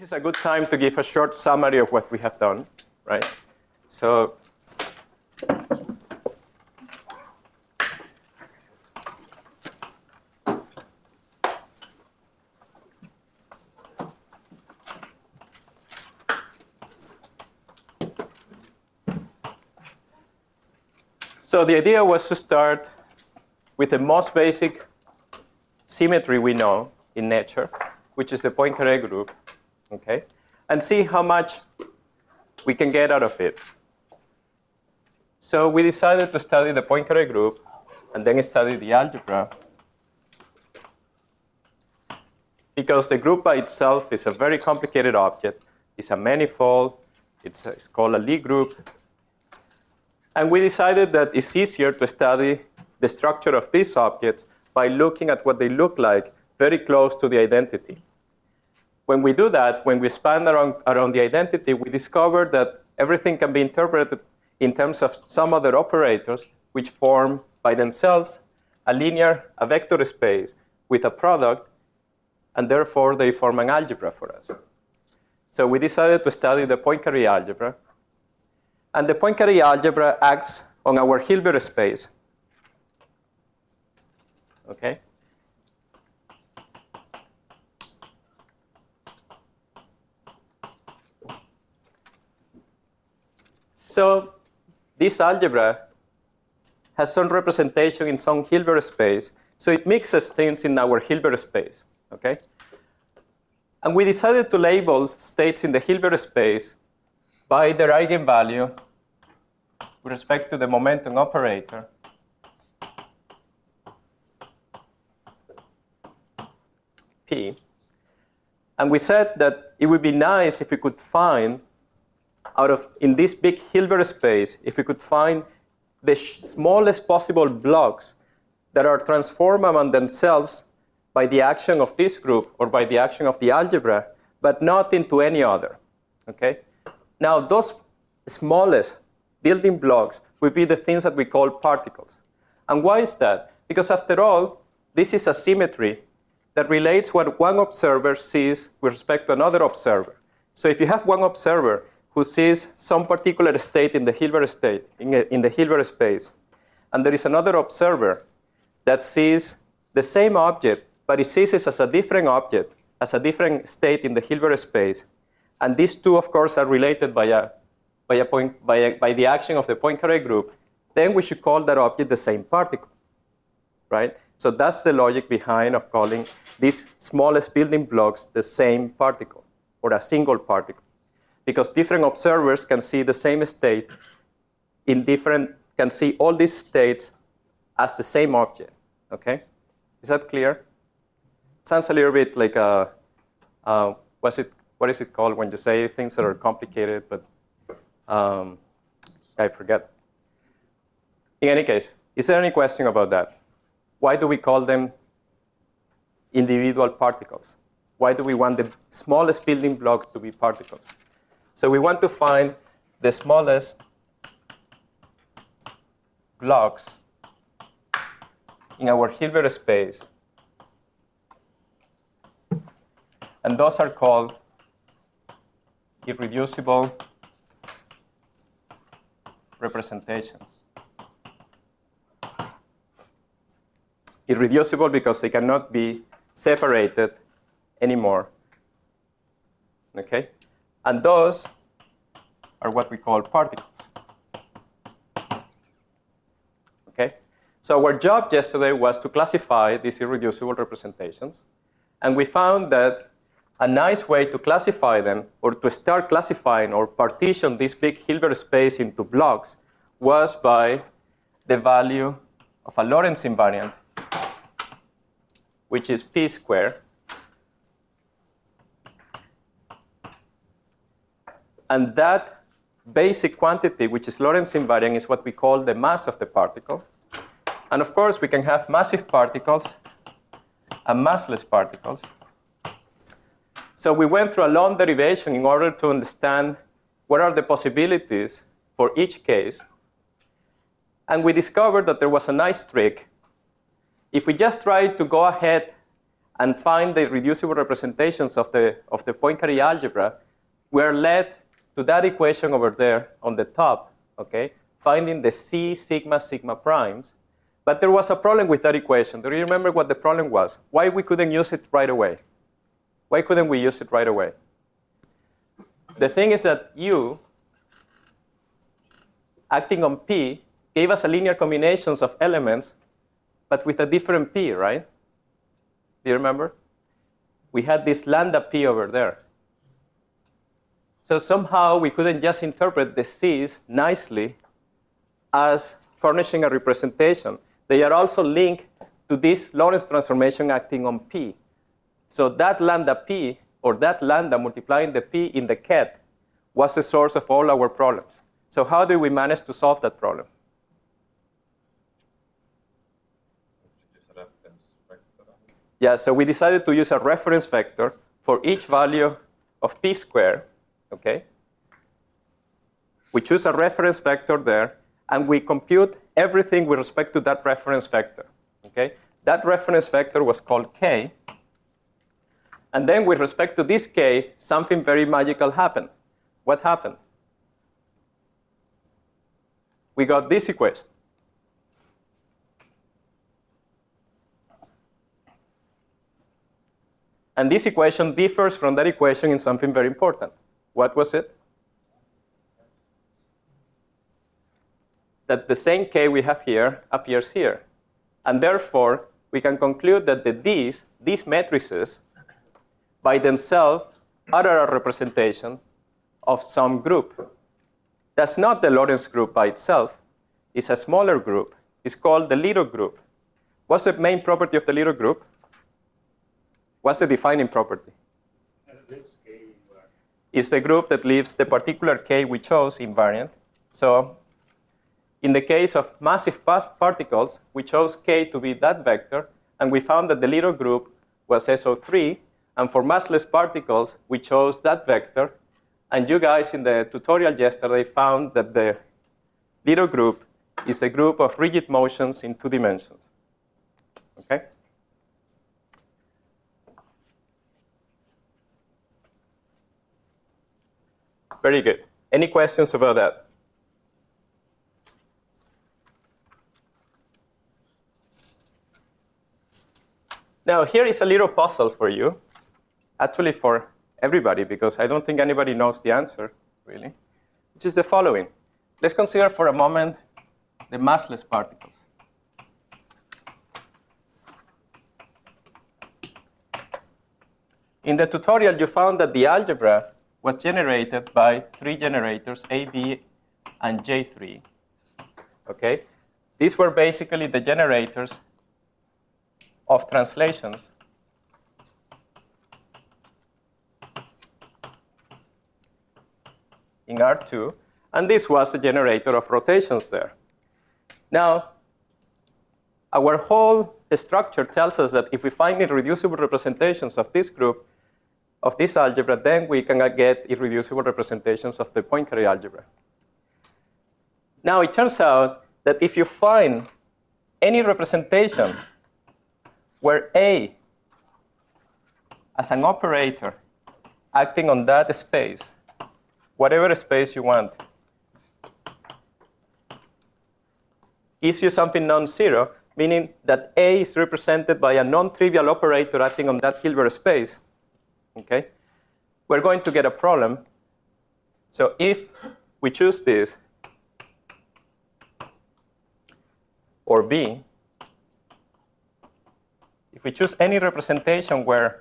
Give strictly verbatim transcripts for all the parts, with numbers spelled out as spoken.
is a good time to give a short summary of what we have done, right? So, so the idea was to start with the most basic symmetry we know in nature, which is the Poincaré group, okay? And see how much we can get out of it. So we decided to study the Poincaré group and then study the algebra, because the group by itself is a very complicated object. It's a manifold. It's, a, it's called a Lie group. And we decided that it's easier to study the structure of these objects by looking at what they look like very close to the identity. When we do that, when we expand around, around the identity, we discover that everything can be interpreted in terms of some other operators which form by themselves a linear, a vector space with a product, and therefore they form an algebra for us. So we decided to study the Poincaré algebra. And the Poincaré algebra acts on our Hilbert space. Okay? So this algebra has some representation in some Hilbert space. So it mixes things in our Hilbert space. Okay? And we decided to label states in the Hilbert space by their eigenvalue with respect to the momentum operator. P. And we said that it would be nice if we could find, out of, in this big Hilbert space, if we could find the smallest possible blocks that are transformed among themselves by the action of this group or by the action of the algebra, but not into any other. Okay? Now, those smallest building blocks would be the things that we call particles. And why is that? Because after all, this is a symmetry that relates what one observer sees with respect to another observer. So if you have one observer who sees some particular state in the Hilbert state, in, a, in the Hilbert space, and there is another observer that sees the same object, but he sees it as a different object, as a different state in the Hilbert space, and these two, of course, are related by, a, by, a point, by, a, by the action of the Poincaré group, then we should call that object the same particle, right? So that's the logic behind of calling these smallest building blocks the same particle, or a single particle. Because different observers can see the same state in different, can see all these states as the same object, okay? Is that clear? Sounds a little bit like a, uh, what's it, what is it called when you say things that are complicated, but um, I forget. In any case, is there any question about that? Why do we call them individual particles? Why do we want the smallest building block to be particles? So we want to find the smallest blocks in our Hilbert space. And those are called irreducible representations. Irreducible because they cannot be separated anymore. Okay? And those are what we call particles. Okay? So our job yesterday was to classify these irreducible representations. And we found that a nice way to classify them, or to start classifying or partition this big Hilbert space into blocks, was by the value of a Lorentz invariant, which is p squared. And that basic quantity, which is Lorentz invariant, is what we call the mass of the particle. And of course, we can have massive particles and massless particles. So we went through a long derivation in order to understand what are the possibilities for each case. And we discovered that there was a nice trick. If we just try to go ahead and find the reducible representations of the, of the Poincare algebra, we're led to that equation over there on the top, okay, finding the C sigma sigma primes. But there was a problem with that equation. Do you remember what the problem was? Why we couldn't use it right away? Why couldn't we use it right away? The thing is that U, acting on P, gave us a linear combinations of elements, but with a different P, right? Do you remember? We had this lambda P over there. So somehow we couldn't just interpret the C's nicely as furnishing a representation. They are also linked to this Lorentz transformation acting on P. So that lambda P, or that lambda multiplying the P in the ket, was the source of all our problems. So how did we manage to solve that problem? Yeah, so we decided to use a reference vector for each value of P squared, okay? We choose a reference vector there, and we compute everything with respect to that reference vector, okay? That reference vector was called K. And then with respect to this K, something very magical happened. What happened? We got this equation. And this equation differs from that equation in something very important. What was it? That the same K we have here appears here. And therefore, we can conclude that the D's, these matrices, by themselves are a representation of some group. That's not the Lorentz group by itself. It's a smaller group. It's called the little group. What's the main property of the little group? What's the defining property? It's the group that leaves the particular K we chose invariant. So in the case of massive particles, we chose K to be that vector, and we found that the little group was S O three. And for massless particles, we chose that vector. And you guys in the tutorial yesterday found that the little group is a group of rigid motions in two dimensions. Okay? Very good. Any questions about that? Now, here is a little puzzle for you, actually for everybody, because I don't think anybody knows the answer, really, which is the following. Let's consider for a moment the massless particles. In the tutorial, you found that the algebra was generated by three generators, A, B, and J three. Okay? These were basically the generators of translations in R two, and this was the generator of rotations there. Now, our whole structure tells us that if we find irreducible representations of this group, of this algebra, then we can get irreducible representations of the Poincare algebra. Now, it turns out that if you find any representation where A, as an operator acting on that space, whatever space you want, gives you something non-zero, meaning that A is represented by a non-trivial operator acting on that Hilbert space, okay, we're going to get a problem. So if we choose this, or B, if we choose any representation where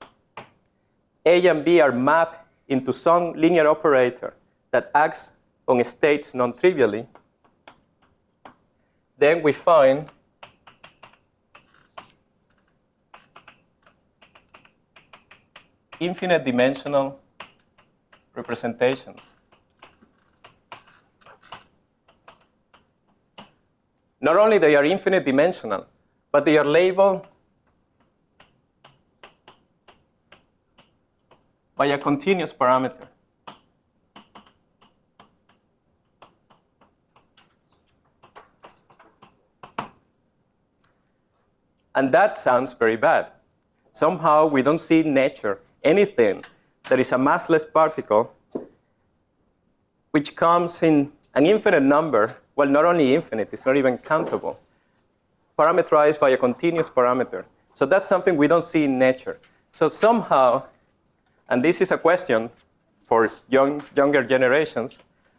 A and B are mapped into some linear operator that acts on states non-trivially, then we find infinite dimensional representations. Not only they are infinite dimensional, but they are labeled by a continuous parameter. And that sounds very bad. Somehow we don't see in nature anything that is a massless particle which comes in an infinite number. Well, not only infinite, it's not even countable, parameterized by a continuous parameter. So that's something we don't see in nature. So somehow, and this is a question for young, younger generations,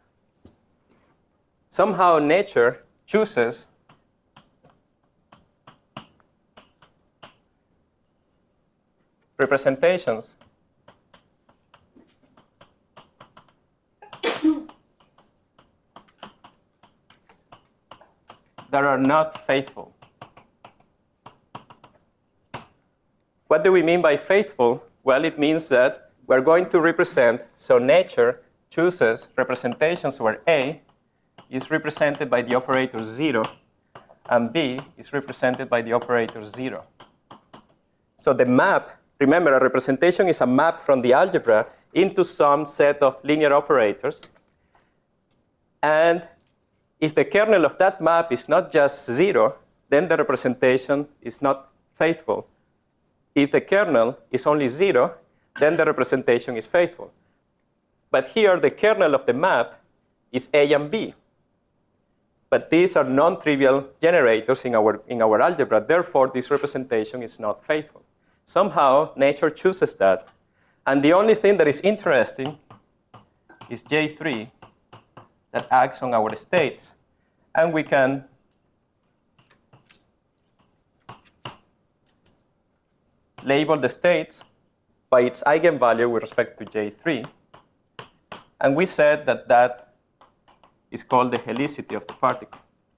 somehow nature chooses representations that are not faithful. What do we mean by faithful? Well, it means that we're going to represent, so nature chooses representations where A is represented by the operator zero, and B is represented by the operator zero. So the map, remember, a representation is a map from the algebra into some set of linear operators. And if the kernel of that map is not just zero, then the representation is not faithful. If the kernel is only zero, then the representation is faithful. But here, the kernel of the map is A and B. But these are non-trivial generators in our, in our algebra. Therefore, this representation is not faithful. Somehow, nature chooses that. And the only thing that is interesting is J three that acts on our states. And we can label the states by its eigenvalue with respect to J three. And we said that that is called the helicity of the particle.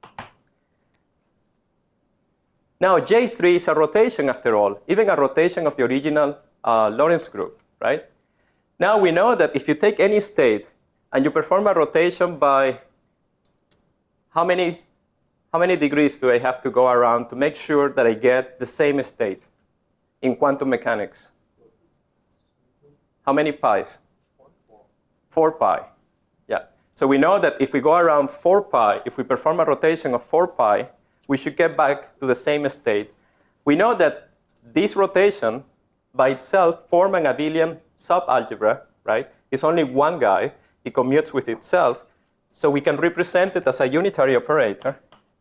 Now, J three is a rotation after all, even a rotation of the original uh, Lorentz group, right? Now we know that if you take any state and you perform a rotation by how many, how many degrees do I have to go around to make sure that I get the same state in quantum mechanics? How many pi's? Four pi. Yeah. So we know that if we go around four pi, if we perform a rotation of four pi, we should get back to the same state. We know that this rotation by itself forms an abelian subalgebra, right? It's only one guy. It commutes with itself. So we can represent it as a unitary operator.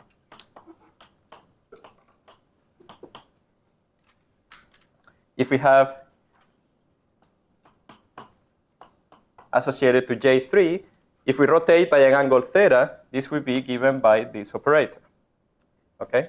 If we have associated to J three, if we rotate by an angle theta, this will be given by this operator. Okay?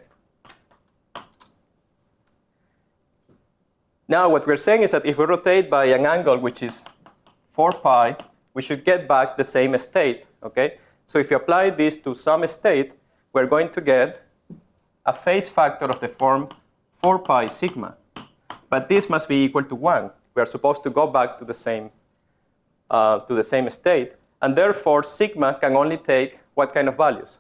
Now, what we're saying is that if we rotate by an angle which is four pi, we should get back the same state. Okay? So if you apply this to some state, we're going to get a phase factor of the form four pi sigma. But this must be equal to one. We are supposed to go back to the same, uh, to the same state. And therefore, sigma can only take what kind of values?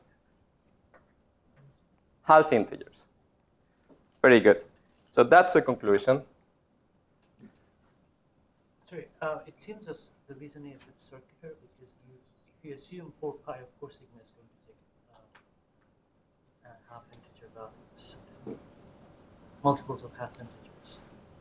Half integers. Very good. So that's the conclusion. Sorry, uh, it seems as the reasoning is a bit circular because you, if you assume four pi, of course, sigma is going to take uh, uh, half integer values, multiples of half integers.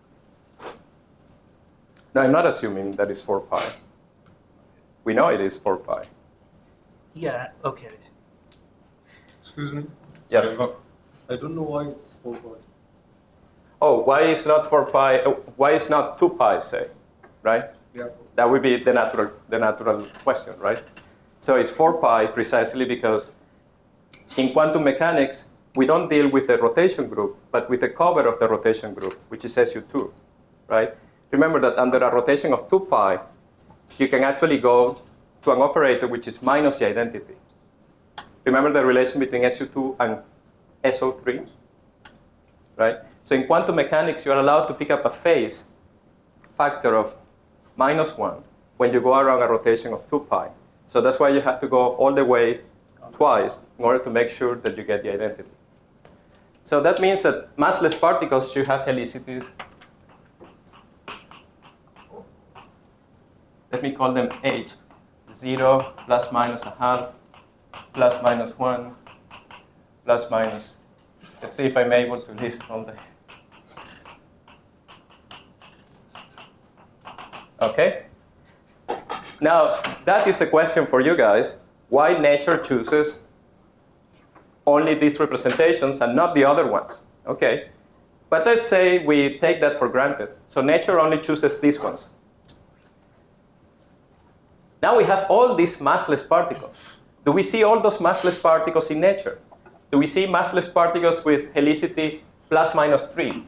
No, I'm not assuming that it's four pi. We know it is four pi. Yeah, okay, I see. Excuse me? Yes. I don't know why it's four pi. Oh, why is not four pi? uh, Why is not two pi, say, right? Yeah. That would be the natural, the natural question, right? So it's four pi precisely because in quantum mechanics, we don't deal with the rotation group, but with the cover of the rotation group, which is S U two, right? Remember that under a rotation of two pi, you can actually go to an operator which is minus the identity. Remember the relation between S U two and S O three, right? So in quantum mechanics, you're allowed to pick up a phase factor of minus one when you go around a rotation of two pi. So that's why you have to go all the way twice in order to make sure that you get the identity. So that means that massless particles should have helicities. Let me call them H. Zero, plus minus a half, plus minus one, plus minus. Let's see if I'm able to list all the. Okay? Now, that is a question for you guys. Why nature chooses only these representations and not the other ones? Okay. But let's say we take that for granted. So nature only chooses these ones. Now we have all these massless particles. Do we see all those massless particles in nature? Do we see massless particles with helicity plus minus three?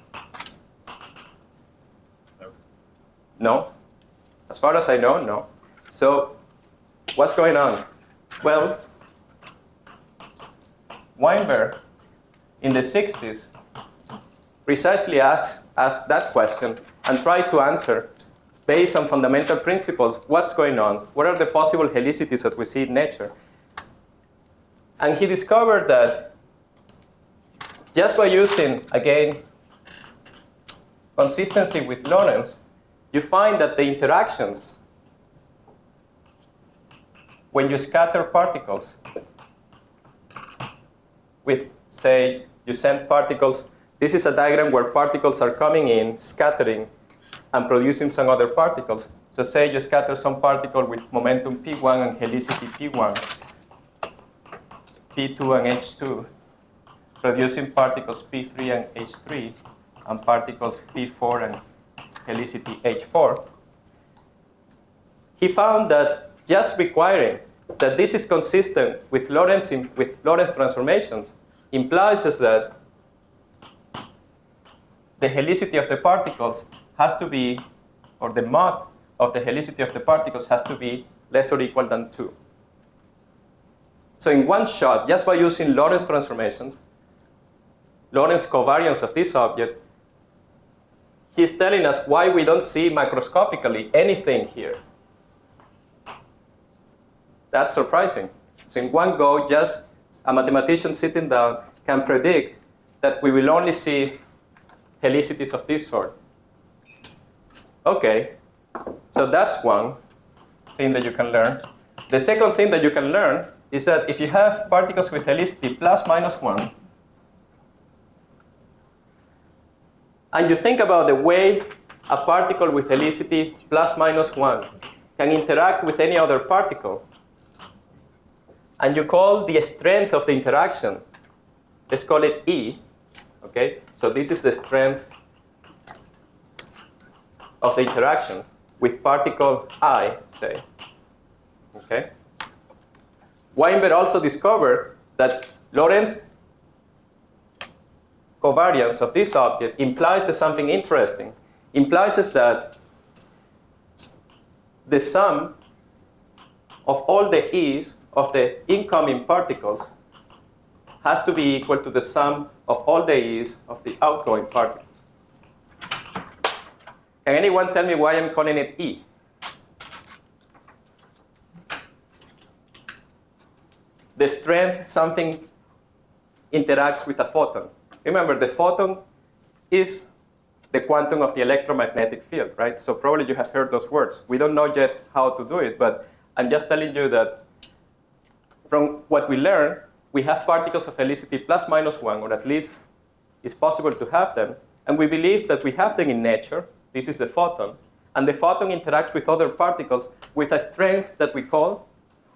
No. No? As far as I know, no. So what's going on? Well, Weinberg in the sixties precisely asked, asked that question and tried to answer based on fundamental principles, what's going on? What are the possible helicities that we see in nature? And he discovered that just by using, again, consistency with Lorentz, you find that the interactions when you scatter particles with, say, you send particles. This is a diagram where particles are coming in, scattering, and producing some other particles. So say you scatter some particle with momentum P one and helicity P one, P two and H two, producing particles P three and H three, and particles P four and helicity H four. He found that just requiring that this is consistent with Lorentz, with Lorentz transformations implies that the helicity of the particles has to be, or the mod of the helicity of the particles has to be less or equal than two. So in one shot, just by using Lorentz transformations, Lorentz covariance of this object, he's telling us why we don't see macroscopically anything here. That's surprising. So in one go, just a mathematician sitting down can predict that we will only see helicities of this sort. Okay, so that's one thing that you can learn. The second thing that you can learn is that if you have particles with helicity plus minus one, and you think about the way a particle with helicity plus minus one can interact with any other particle, and you call the strength of the interaction, let's call it E, okay? So this is the strength of the interaction with particle I, say, okay? Weinberg also discovered that Lorentz covariance of this object implies something interesting. Implies that the sum of all the E's of the incoming particles has to be equal to the sum of all the E's of the outgoing particles. Can anyone tell me why I'm calling it E? The strength something interacts with a photon. Remember, the photon is the quantum of the electromagnetic field, right? So probably you have heard those words. We don't know yet how to do it, but I'm just telling you that from what we learned, we have particles of helicity plus minus one, or at least it's possible to have them. And we believe that we have them in nature. This is the photon. And the photon interacts with other particles with a strength that we call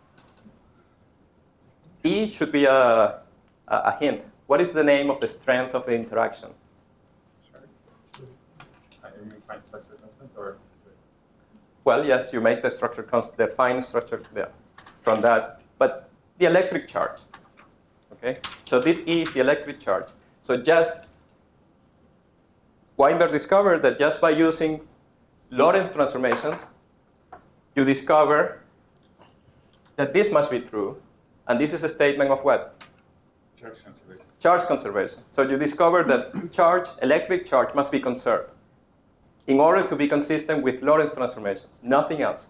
E should be a, a, a hint. What is the name of the strength of the interaction? Sure. I mean, you find structure constants, or? Well, yes, you make the structure constant, the fine structure there from that. But the electric charge, okay? So this E is the electric charge. So just, Weinberg discovered that just by using Lorentz transformations, you discover that this must be true. And this is a statement of what? Charge conservation. Charge conservation. So you discover that charge, electric charge, must be conserved in order to be consistent with Lorentz transformations, nothing else.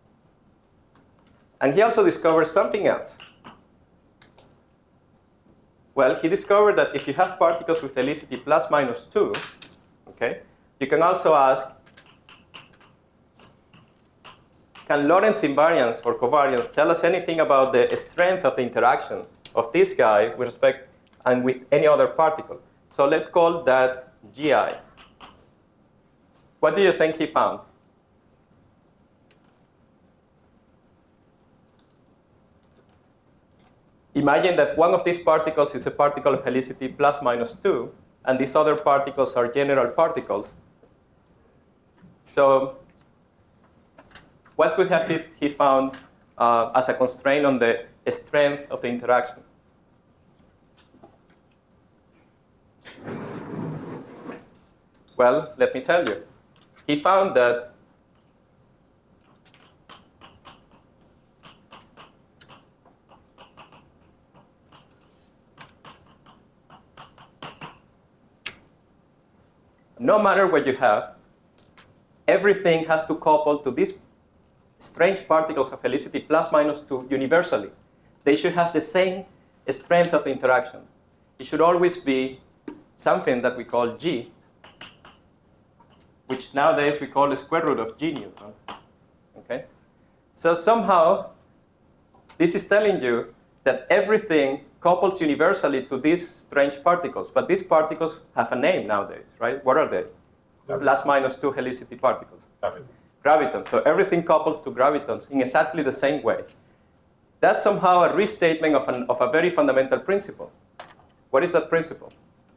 And he also discovered something else. Well, he discovered that if you have particles with helicity plus minus two, okay, you can also ask, can Lorentz invariance or covariance tell us anything about the strength of the interaction of this guy with respect and with any other particle? So let's call that G I. What do you think he found? imagine that one of these particles is a particle of helicity plus minus two, and these other particles are general particles. So what could have he, he found uh, as a constraint on the strength of the interaction? Well, let me tell you. He found that no matter what you have, everything has to couple to these strange particles of helicity plus minus two universally. They should have the same strength of the interaction. It should always be something that we call G, which nowadays we call the square root of G Newton. Okay? So somehow, this is telling you that everything couples universally to these strange particles. But these particles have a name nowadays, right? What are they? Gravitons. Plus minus two helicity particles. Gravitons. Gravitons. So everything couples to gravitons in exactly the same way. That's somehow a restatement of, an, of a very fundamental principle. What is that principle?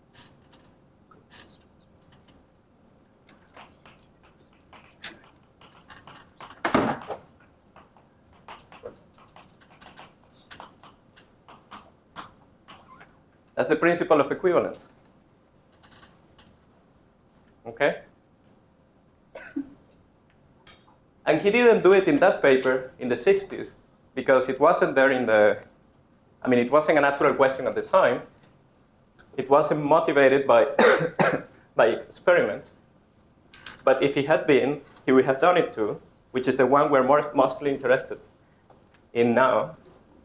That's the principle of equivalence. Okay? And he didn't do it in that paper in the sixties because it wasn't there in the, I mean, it wasn't a natural question at the time. It wasn't motivated by, by experiments. But if he had been, he would have done it too, which is the one we're more, mostly interested in now.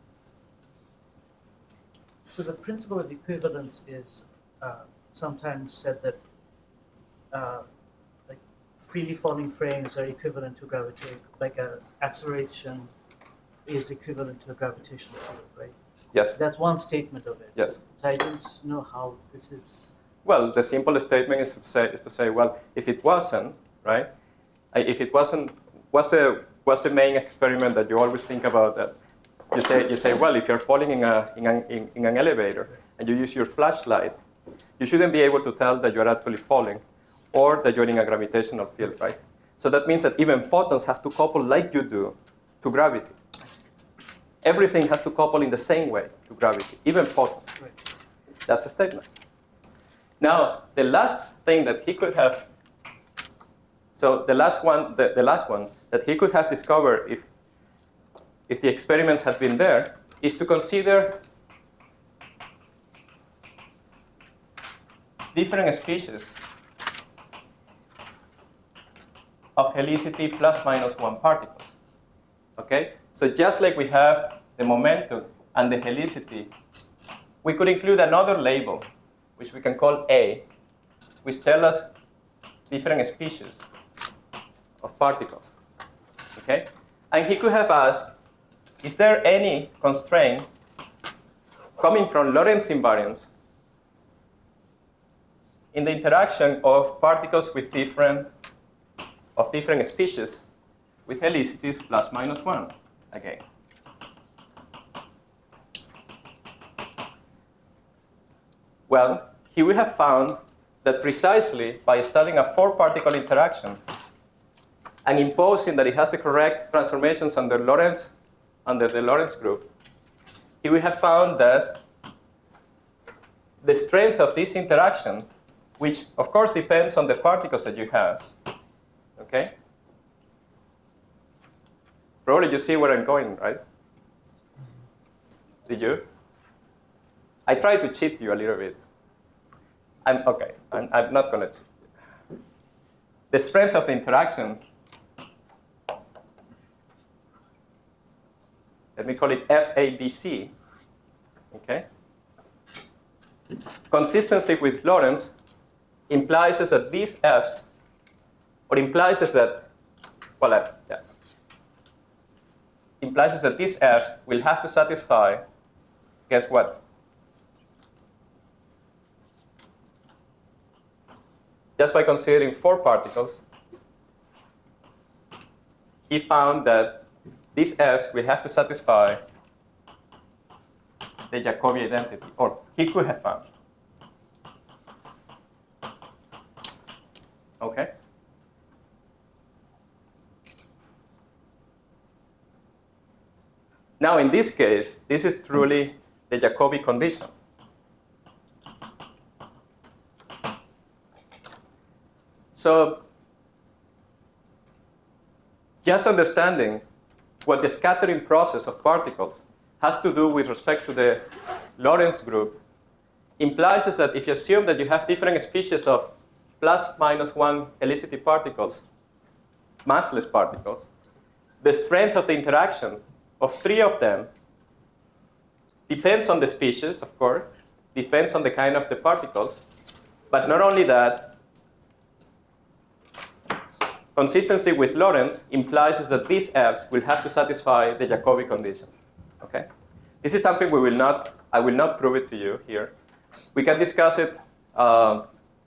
So the principle of equivalence is uh, sometimes said that uh, like freely falling frames are equivalent to gravitation, like a acceleration is equivalent to a gravitational field, right? Yes. That's one statement of it. Yes. So I don't know how this is. Well, the simple statement is to say, is to say well, if it wasn't, right? If it wasn't, what's the, what's the main experiment that you always think about that? You say, you say, well, if you're falling in, a, in, an, in, in an elevator and you use your flashlight, you shouldn't be able to tell that you're actually falling or that you're in a gravitational field, right? So that means that even photons have to couple like you do to gravity. Everything has to couple in the same way to gravity, even photons. That's a statement. Now, the last thing that he could have, so the last one, the, the last one that he could have discovered if if the experiments had been there, is to consider different species of helicity plus minus one particles. Okay? So just like we have the momentum and the helicity, we could include another label, which we can call A, which tells us different species of particles. Okay? And he could have asked, is there any constraint coming from Lorentz invariance in the interaction of particles with different, of different species with helicities plus minus one again? Well, he would have found that precisely by studying a four-particle interaction and imposing that it has the correct transformations under Lorentz under the Lorentz group, he would have found that the strength of this interaction, which of course depends on the particles that you have, okay? Probably you see where I'm going, right? Did you? I tried to cheat you a little bit. I'm okay, I'm, I'm not gonna cheat you. The strength of the interaction, let me call it F A B C, okay? Consistency with Lorentz implies that these F's, or implies that, well, uh, yeah, implies that these F's will have to satisfy, guess what? Just by considering four particles, he found that these F's will have to satisfy the Jacobi identity, or he could have found. Okay? Now, in this case, this is truly the Jacobi condition. So, just understanding what the scattering process of particles has to do with respect to the Lorentz group implies is that if you assume that you have different species of plus minus one helicity particles, massless particles, the strength of the interaction of three of them depends on the species, of course, depends on the kind of the particles, but not only that, consistency with Lorentz implies is that these Fs will have to satisfy the Jacobi condition. Okay? This is something we will not, I will not prove it to you here. We can discuss it, uh,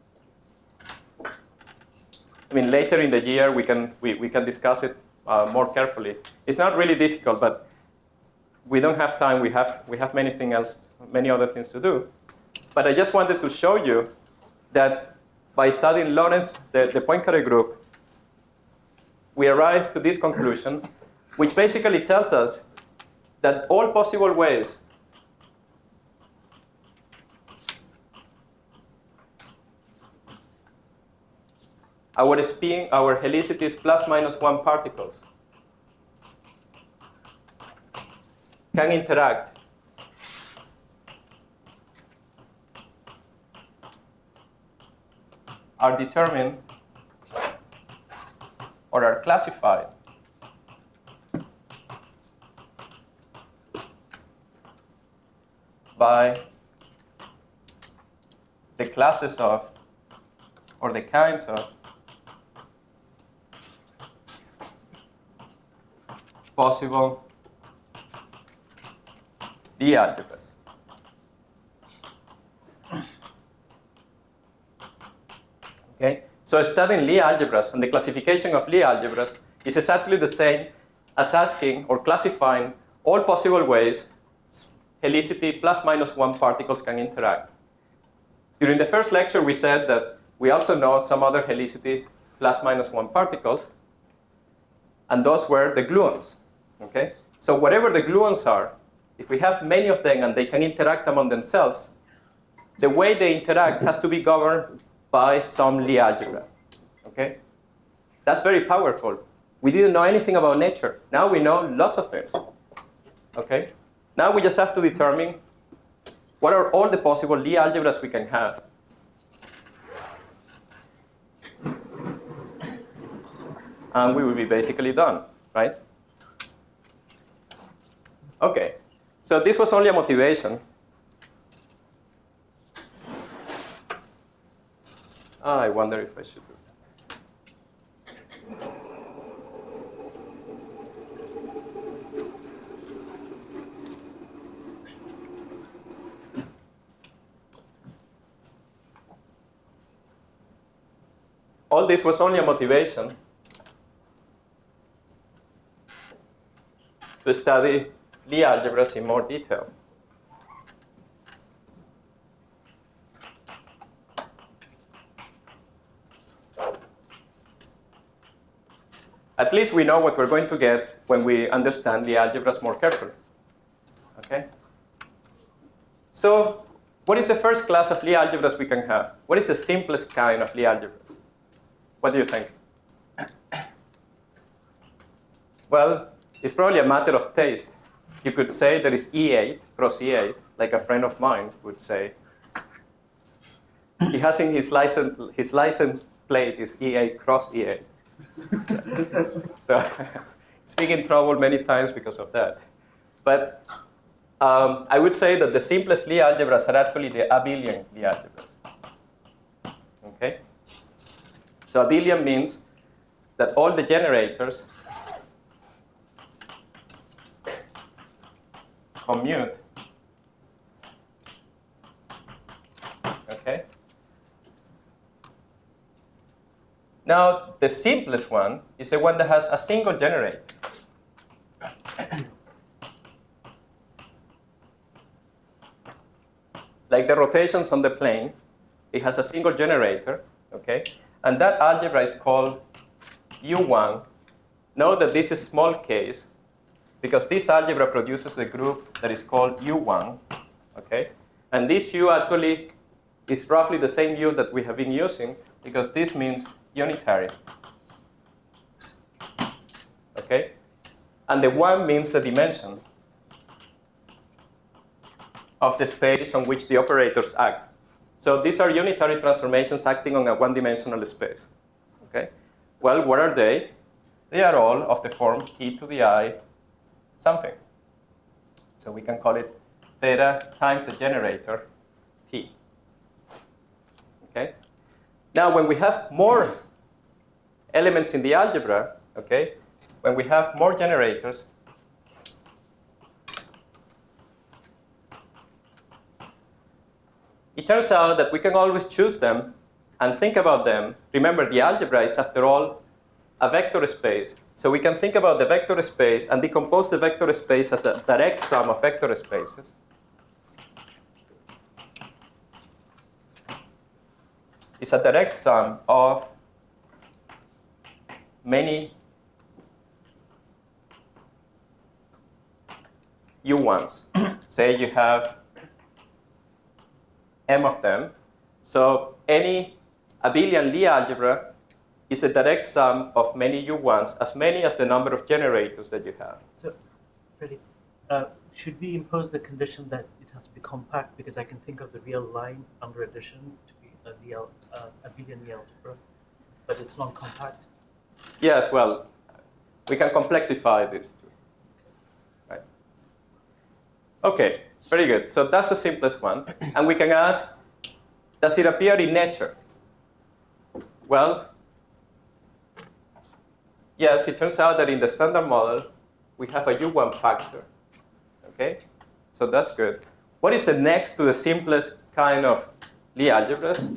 I mean, later in the year we can, we, we can discuss it uh, more carefully. It's not really difficult, but we don't have time. We have, we have many, thing else, many other things to do. But I just wanted to show you that by studying Lorentz, the, the Poincaré group, we arrive to this conclusion, which basically tells us that all possible ways our spin, our helicities plus minus one particles can interact are determined or are classified by the classes of or the kinds of possible Lie algebras. Okay? So studying Lie algebras and the classification of Lie algebras is exactly the same as asking or classifying all possible ways helicity plus minus one particles can interact. During the first lecture, we said that we also know some other helicity plus minus one particles, and those were the gluons. Okay? So whatever the gluons are, if we have many of them and they can interact among themselves, the way they interact has to be governed by some Lie algebra. Okay? That's very powerful. We didn't know anything about nature. Now we know lots of things. Okay? Now we just have to determine what are all the possible Lie algebras we can have. And we will be basically done, right? Okay. So this was only a motivation. Ah, I wonder if I should do that. All this was only a motivation to study Lie algebras in more detail. At least we know what we're going to get when we understand Lie algebras more carefully. Okay? So, what is the first class of Lie algebras we can have? What is the simplest kind of Lie algebras? What do you think? Well, it's probably a matter of taste. You could say there is E eight, cross E eight, like a friend of mine would say. He has in his license, his license plate is E eight, cross E eight. So he's been in trouble many times because of that. But um, I would say that the simplest Lie algebras are actually the abelian Lie algebras. Okay? So abelian means that all the generators commute. Okay? Now, the simplest one is the one that has a single generator. like the rotations on the plane. It has a single generator, okay? And that algebra is called U one. Note that this is small case, because this algebra produces a group that is called U one, okay? And this U actually is roughly the same U that we have been using, because this means unitary, okay? And the one means the dimension of the space on which the operators act. So these are unitary transformations acting on a one-dimensional space, okay? Well, what are they? They are all of the form e to the I something. So we can call it theta times the generator, t, okay? Now, when we have more elements in the algebra, okay, when we have more generators, it turns out that we can always choose them and think about them. Remember, the algebra is, after all, a vector space. So we can think about the vector space and decompose the vector space as a direct sum of vector spaces. It's a direct sum of many U ones. Say you have M of them. So any abelian Lie algebra is a direct sum of many U ones, as many as the number of generators that you have. So, Freddie, uh, should we impose the condition that it has to be compact, because I can think of the real line under addition to be a Lie, uh, abelian Lie algebra, but it's non-compact? Yes, well, we can complexify this too. Right. Okay. Very good. So that's the simplest one. And we can ask, does it appear in nature? Well, yes, it turns out that in the standard model, we have a U one factor. Okay? So that's good. What is the next to the simplest kind of Lie algebras?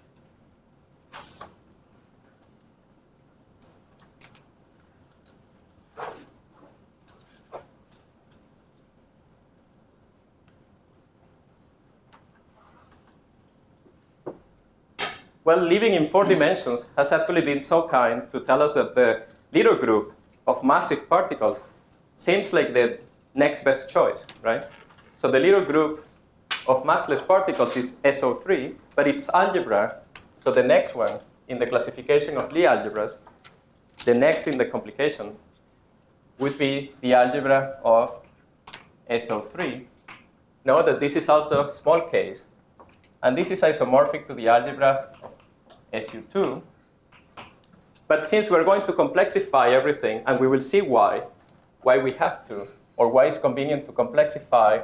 Well, living in four dimensions has actually been so kind to tell us that the little group of massive particles seems like the next best choice, right? So the little group of massless particles is S O three, but its algebra, so the next one in the classification of Lie algebras, the next in the complication, would be the algebra of S O three. Note that this is also a small case, and this is isomorphic to the algebra of S U two. But since we're going to complexify everything, and we will see why, why we have to, or why it's convenient to complexify.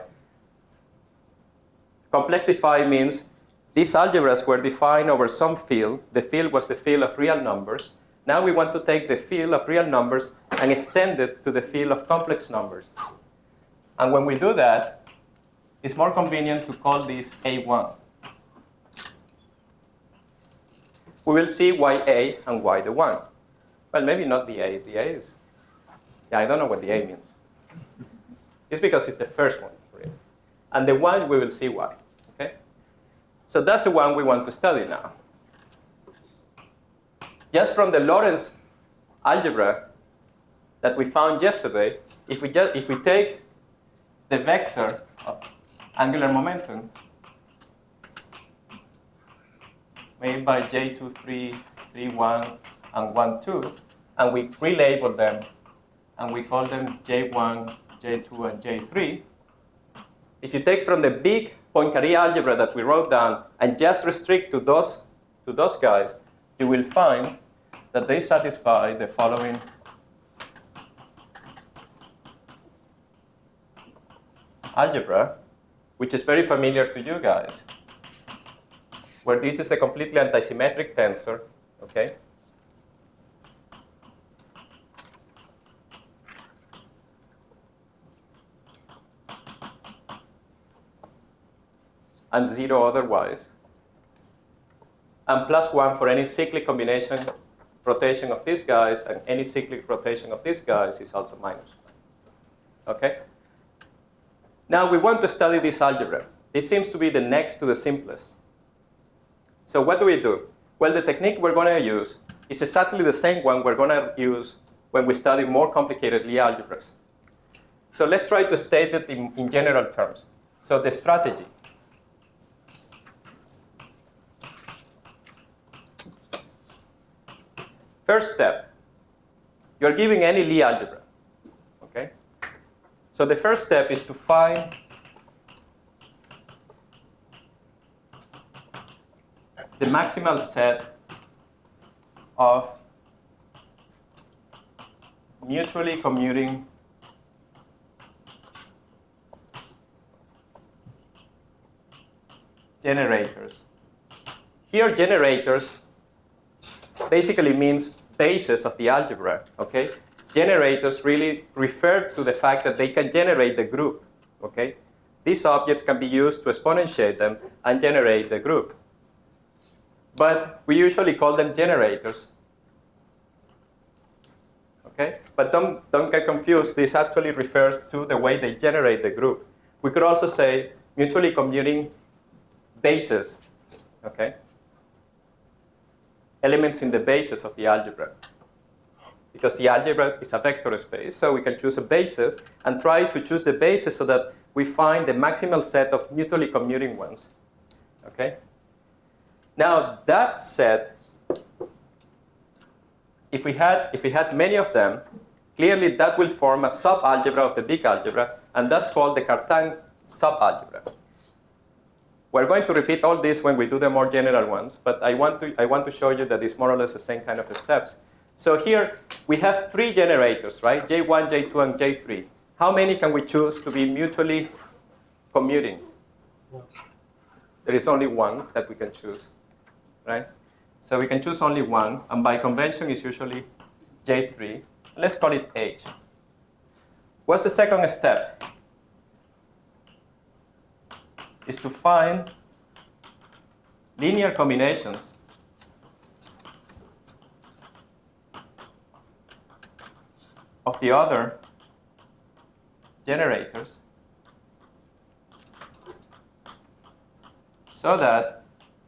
Complexify means these algebras were defined over some field. The field was the field of real numbers. Now we want to take the field of real numbers and extend it to the field of complex numbers. And when we do that, it's more convenient to call this A one. We will see why A and why the one. Well, maybe not the A. The A is, yeah, I don't know what the A means. It's because it's the first one, really. And the one, we will see why, okay? So that's the one we want to study now. Just from the Lorentz algebra that we found yesterday, if we, just, if we take the vector of angular momentum made by J two, three, three, one, and one, two, and we relabel them, and we call them J one, J two, and J three. If you take from the big Poincaré algebra that we wrote down and just restrict to those, to those guys, you will find that they satisfy the following algebra, which is very familiar to you guys, where this is a completely antisymmetric tensor, okay? And zero otherwise. And plus one for any cyclic combination rotation of these guys, and any cyclic rotation of these guys is also minus one, okay? Now we want to study this algebra. This seems to be the next to the simplest. So what do we do? Well, the technique we're going to use is exactly the same one we're going to use when we study more complicated Lie algebras. So let's try to state it in, in general terms. So the strategy. First step, you're giving any Lie algebra. Okay? So the first step is to find the maximal set of mutually commuting generators. Here, generators basically means bases of the algebra, okay? Generators really refer to the fact that they can generate the group, okay? These objects can be used to exponentiate them and generate the group. But we usually call them generators, okay? But don't, don't get confused. This actually refers to the way they generate the group. We could also say mutually commuting bases, okay? Elements in the basis of the algebra. Because the algebra is a vector space, so we can choose a basis and try to choose the basis so that we find the maximal set of mutually commuting ones, okay? Now, that set, if we had, if we had many of them, clearly that will form a subalgebra of the big algebra, and that's called the Cartan subalgebra. We're going to repeat all this when we do the more general ones, but I want to, I want to show you that it's more or less the same kind of steps. So here, we have three generators, right? J one, J two, and J three. How many can we choose to be mutually commuting? There is only one that we can choose, right? So we can choose only one, and by convention is usually J three. Let's call it H. What's the second step? Is to find linear combinations of the other generators so that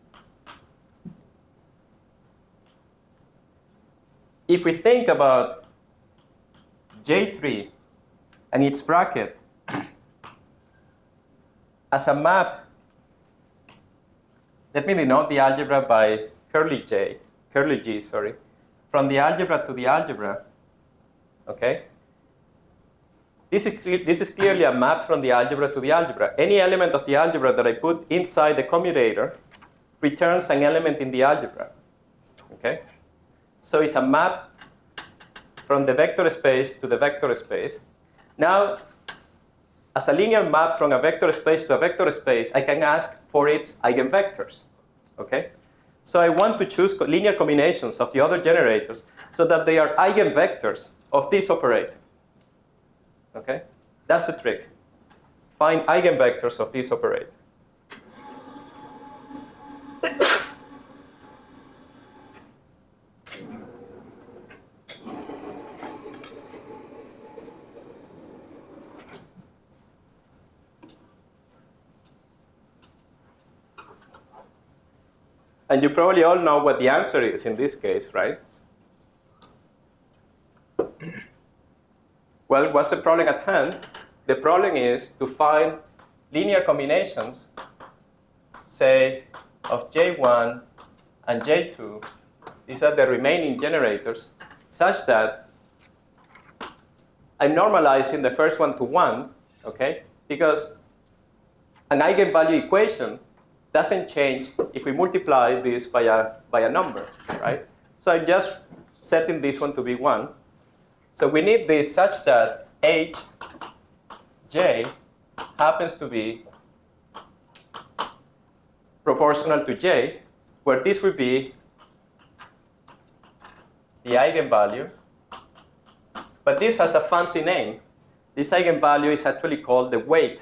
if we think about J three and its bracket as a map, let me denote the algebra by curly J, curly G, sorry, from the algebra to the algebra, okay? This is, this is clearly a map from the algebra to the algebra. Any element of the algebra that I put inside the commutator returns an element in the algebra, okay? So it's a map from the vector space to the vector space. Now, as a linear map from a vector space to a vector space, I can ask for its eigenvectors, okay? So I want to choose linear combinations of the other generators so that they are eigenvectors of this operator, okay? That's the trick. Find eigenvectors of this operator. And you probably all know what the answer is in this case, right? Well, what's the problem at hand? The problem is to find linear combinations, say, of J one and J two. These are the remaining generators, such that I'm normalizing the first one to one, okay? Because an eigenvalue equation doesn't change if we multiply this by a, by a number, right? So I'm just setting this one to be one. So we need this such that H, J, happens to be proportional to J, where this would be the eigenvalue. But this has a fancy name. This eigenvalue is actually called the weight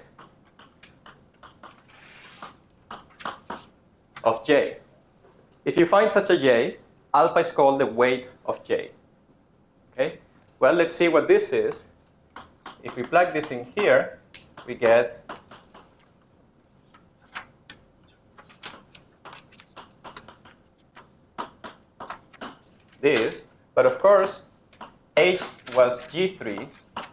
of J. If you find such a J, alpha is called the weight of J. Okay? Well, let's see what this is. If we plug this in here, we get this. But of course, H was G three.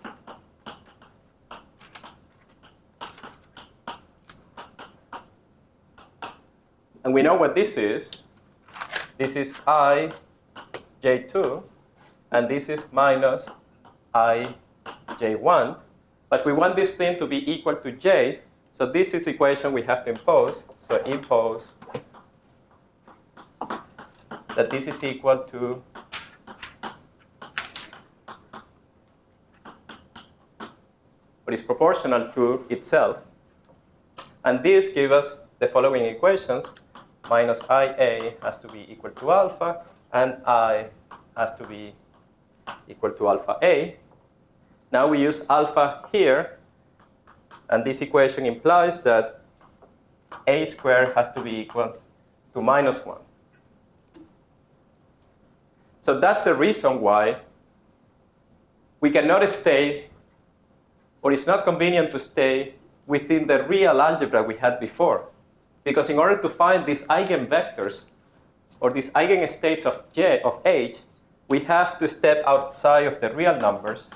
And we know what this is. This is I J two, and this is minus I J one. But we want this thing to be equal to J, so this is equation we have to impose. So impose that this is equal to what is proportional to itself. And this gives us the following equations. Minus I A has to be equal to alpha, and I has to be equal to alpha A. Now we use alpha here, and this equation implies that A squared has to be equal to minus one. So that's the reason why we cannot stay, or it's not convenient to stay within the real algebra we had before. Because in order to find these eigenvectors, or these eigenstates of J, of H, we have to step outside of the real numbers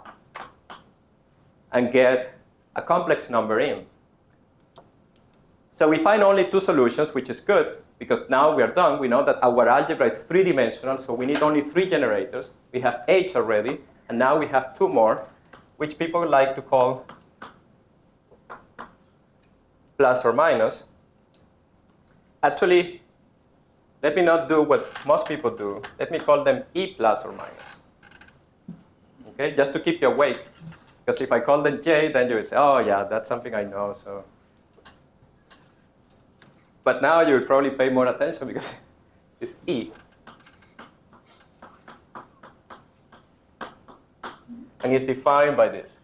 and get a complex number in. So we find only two solutions, which is good, because now we are done. We know that our algebra is three-dimensional, so we need only three generators. We have H already, and now we have two more, which people like to call plus or minus. Actually, let me not do what most people do. Let me call them E plus or minus. Okay, just to keep you awake. Because if I call them J, then you will say, oh yeah, that's something I know. So, but now you will probably pay more attention because it's E. And it's defined by this.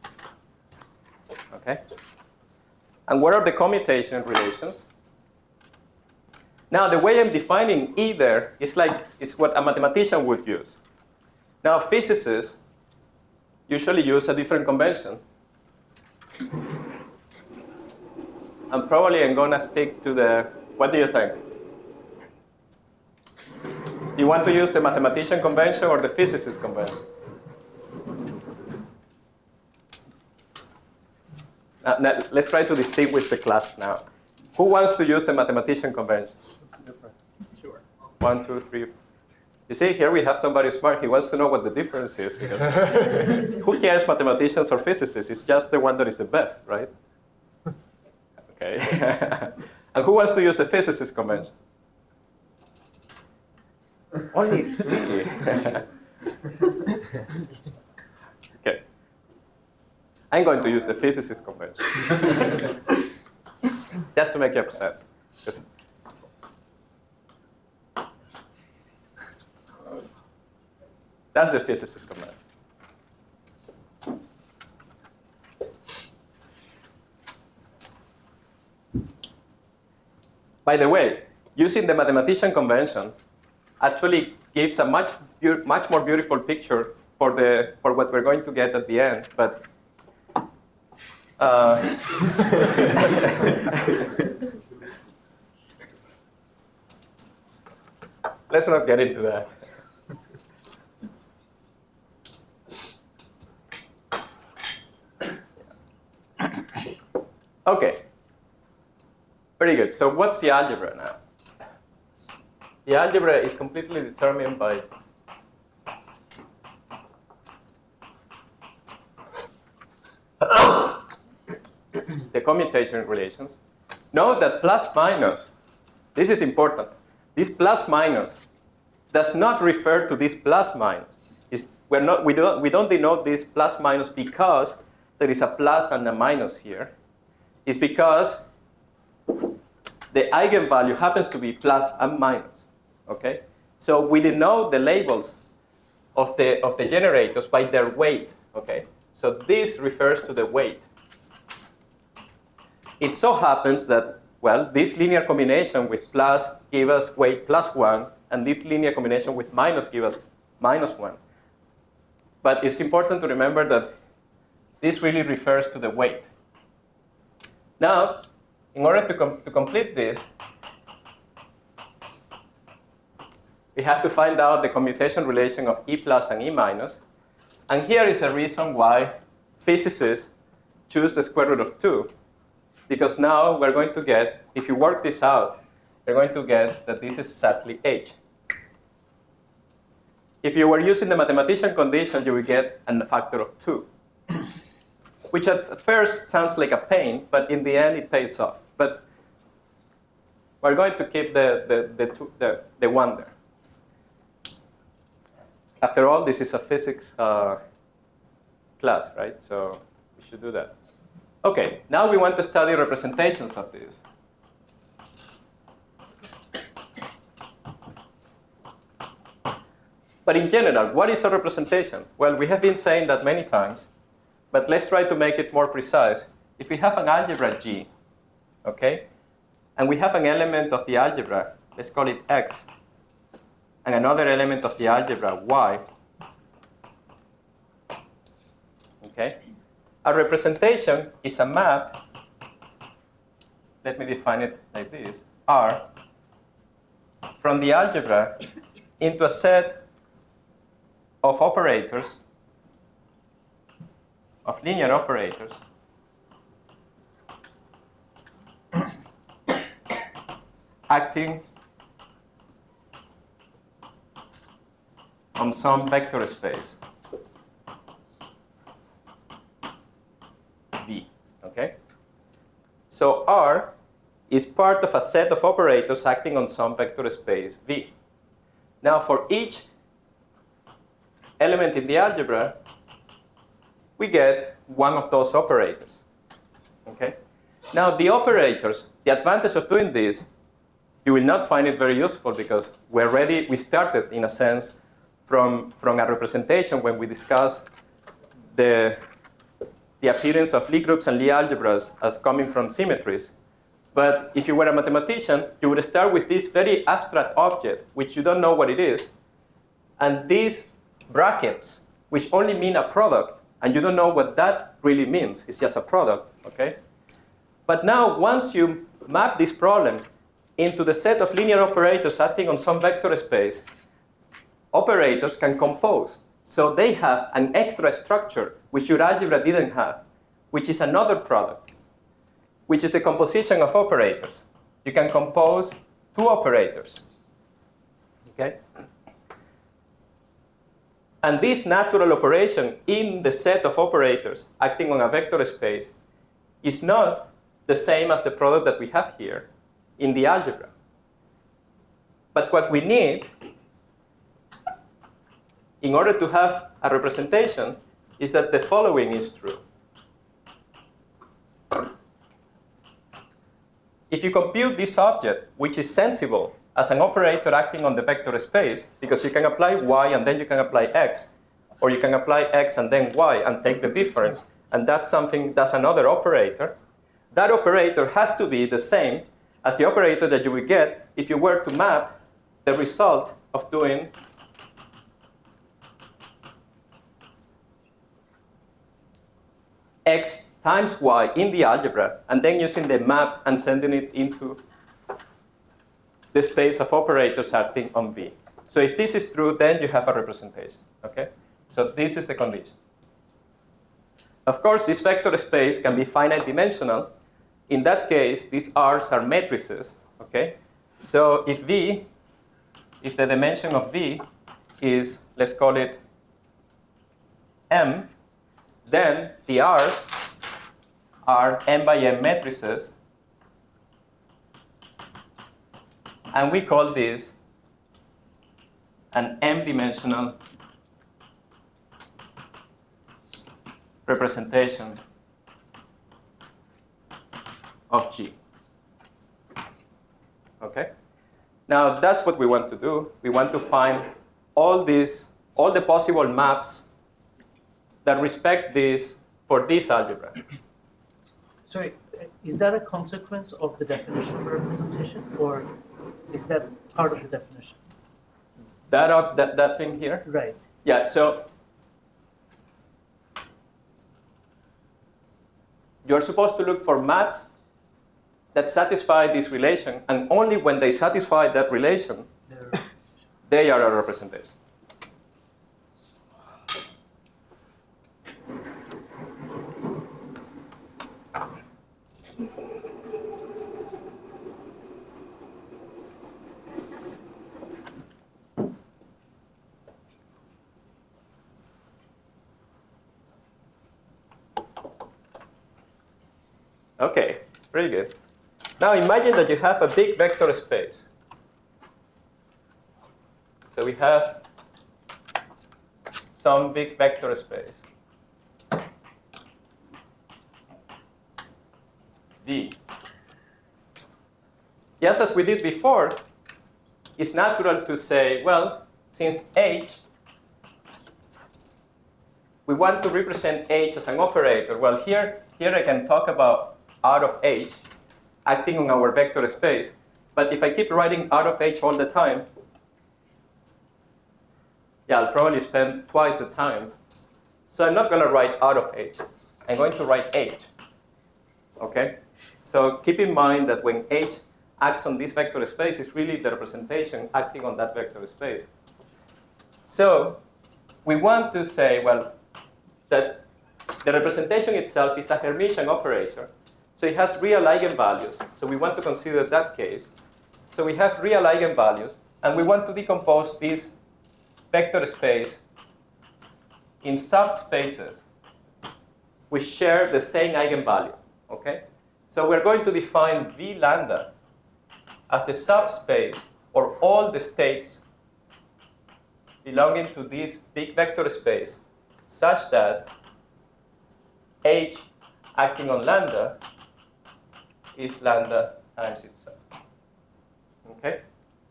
Okay? And what are the commutation relations? Now, the way I'm defining E there is like is what a mathematician would use. Now, physicists usually use a different convention. And probably I'm going to stick to the, what do you think? You want to use the mathematician convention or the physicist convention? Now, now, let's try to distinguish the class now. Who wants to use the mathematician convention? What's the difference? Sure. One, two, three. You see, here we have somebody smart. He wants to know what the difference is. Because who cares, mathematicians or physicists? It's just the one that is the best, right? Okay. And who wants to use the physicist convention? Only three. Okay. I'm going to use the physicist convention. Just to make you upset. That's the physicist convention. By the way, using the mathematician convention actually gives a much, much more beautiful picture for, the, for what we're going to get at the end. But uh, let's not get into that. Okay. Very good. So what's the algebra now? The algebra is completely determined by the commutation relations. Note that plus minus, this is important. This plus minus does not refer to this plus minus. It's, we're not, we, don't, we don't denote this plus minus because there is a plus and a minus here. It's because the eigenvalue happens to be plus and minus. Okay? So we denote the labels of the, of the generators by their weight. Okay? So this refers to the weight. It so happens that, well, this linear combination with plus gives us weight plus one, and this linear combination with minus gives us minus one. But it's important to remember that this really refers to the weight. Now, in order to, com to complete this, we have to find out the commutation relation of E plus and E minus. And here is a reason why physicists choose the square root of two. Because now we're going to get, if you work this out, you're going to get that this is exactly H. If you were using the mathematician condition, you would get a factor of two, which at first sounds like a pain, but in the end it pays off. But we're going to keep the, the, the, two, the, the one there. After all, this is a physics uh, class, right? So we should do that. OK, now we want to study representations of this. But in general, what is a representation? Well, we have been saying that many times. But let's try to make it more precise. If we have an algebra G, OK, and we have an element of the algebra, let's call it X, and another element of the algebra, Y, okay? A representation is a map, let me define it like this, R, from the algebra into a set of operators, of linear operators, acting on some vector space V, okay? So R is part of a set of operators acting on some vector space V. Now for each element in the algebra, we get one of those operators, okay? Now the operators, the advantage of doing this, you will not find it very useful because we already, we started in a sense from, from a representation when we discussed the, the appearance of Lie groups and Lie algebras as coming from symmetries. But if you were a mathematician, you would start with this very abstract object, which you don't know what it is, and these brackets, which only mean a product, and you don't know what that really means. It's just a product, okay? But now, once you map this problem into the set of linear operators acting on some vector space, operators can compose. So they have an extra structure which your algebra didn't have, which is another product, which is the composition of operators. You can compose two operators, okay? And this natural operation in the set of operators acting on a vector space is not the same as the product that we have here in the algebra. But what we need in order to have a representation is that the following is true. If you compute this object, which is sensible as an operator acting on the vector space, because you can apply y and then you can apply x, or you can apply x and then y and take the difference, and that's something, that's another operator, that operator has to be the same as the operator that you would get if you were to map the result of doing x times y in the algebra, and then using the map and sending it into the space of operators acting on V. So if this is true, then you have a representation, okay? So this is the condition. Of course, this vector space can be finite dimensional. In that case, these R's are matrices, okay? So if V, if the dimension of V is, let's call it M, then the R's are M by M matrices, and we call this an M-dimensional representation of G. Okay? Now, that's what we want to do. We want to find all these, all the possible maps that respect this for this algebra. Sorry, is that a consequence of the definition of representation, or is that part of the definition? That, up, that, that thing here? Right. Yeah, so you're supposed to look for maps that satisfy this relation, and only when they satisfy that relation, they are a representation. Okay, pretty good. Now imagine that you have a big vector space. So we have some big vector space. V. Just as we did before, it's natural to say, well, since H, we want to represent H as an operator. Well, here, here I can talk about out of H acting on our vector space. But if I keep writing out of H all the time, yeah, I'll probably spend twice the time. So I'm not going to write out of H. I'm going to write H. Okay? So keep in mind that when H acts on this vector space, it's really the representation acting on that vector space. So we want to say, well, that the representation itself is a Hermitian operator. So it has real eigenvalues. So we want to consider that case. So we have real eigenvalues, and we want to decompose this vector space in subspaces which share the same eigenvalue. Okay? So we're going to define V lambda as the subspace or all the states belonging to this big vector space such that H acting on lambda is lambda times itself. Okay?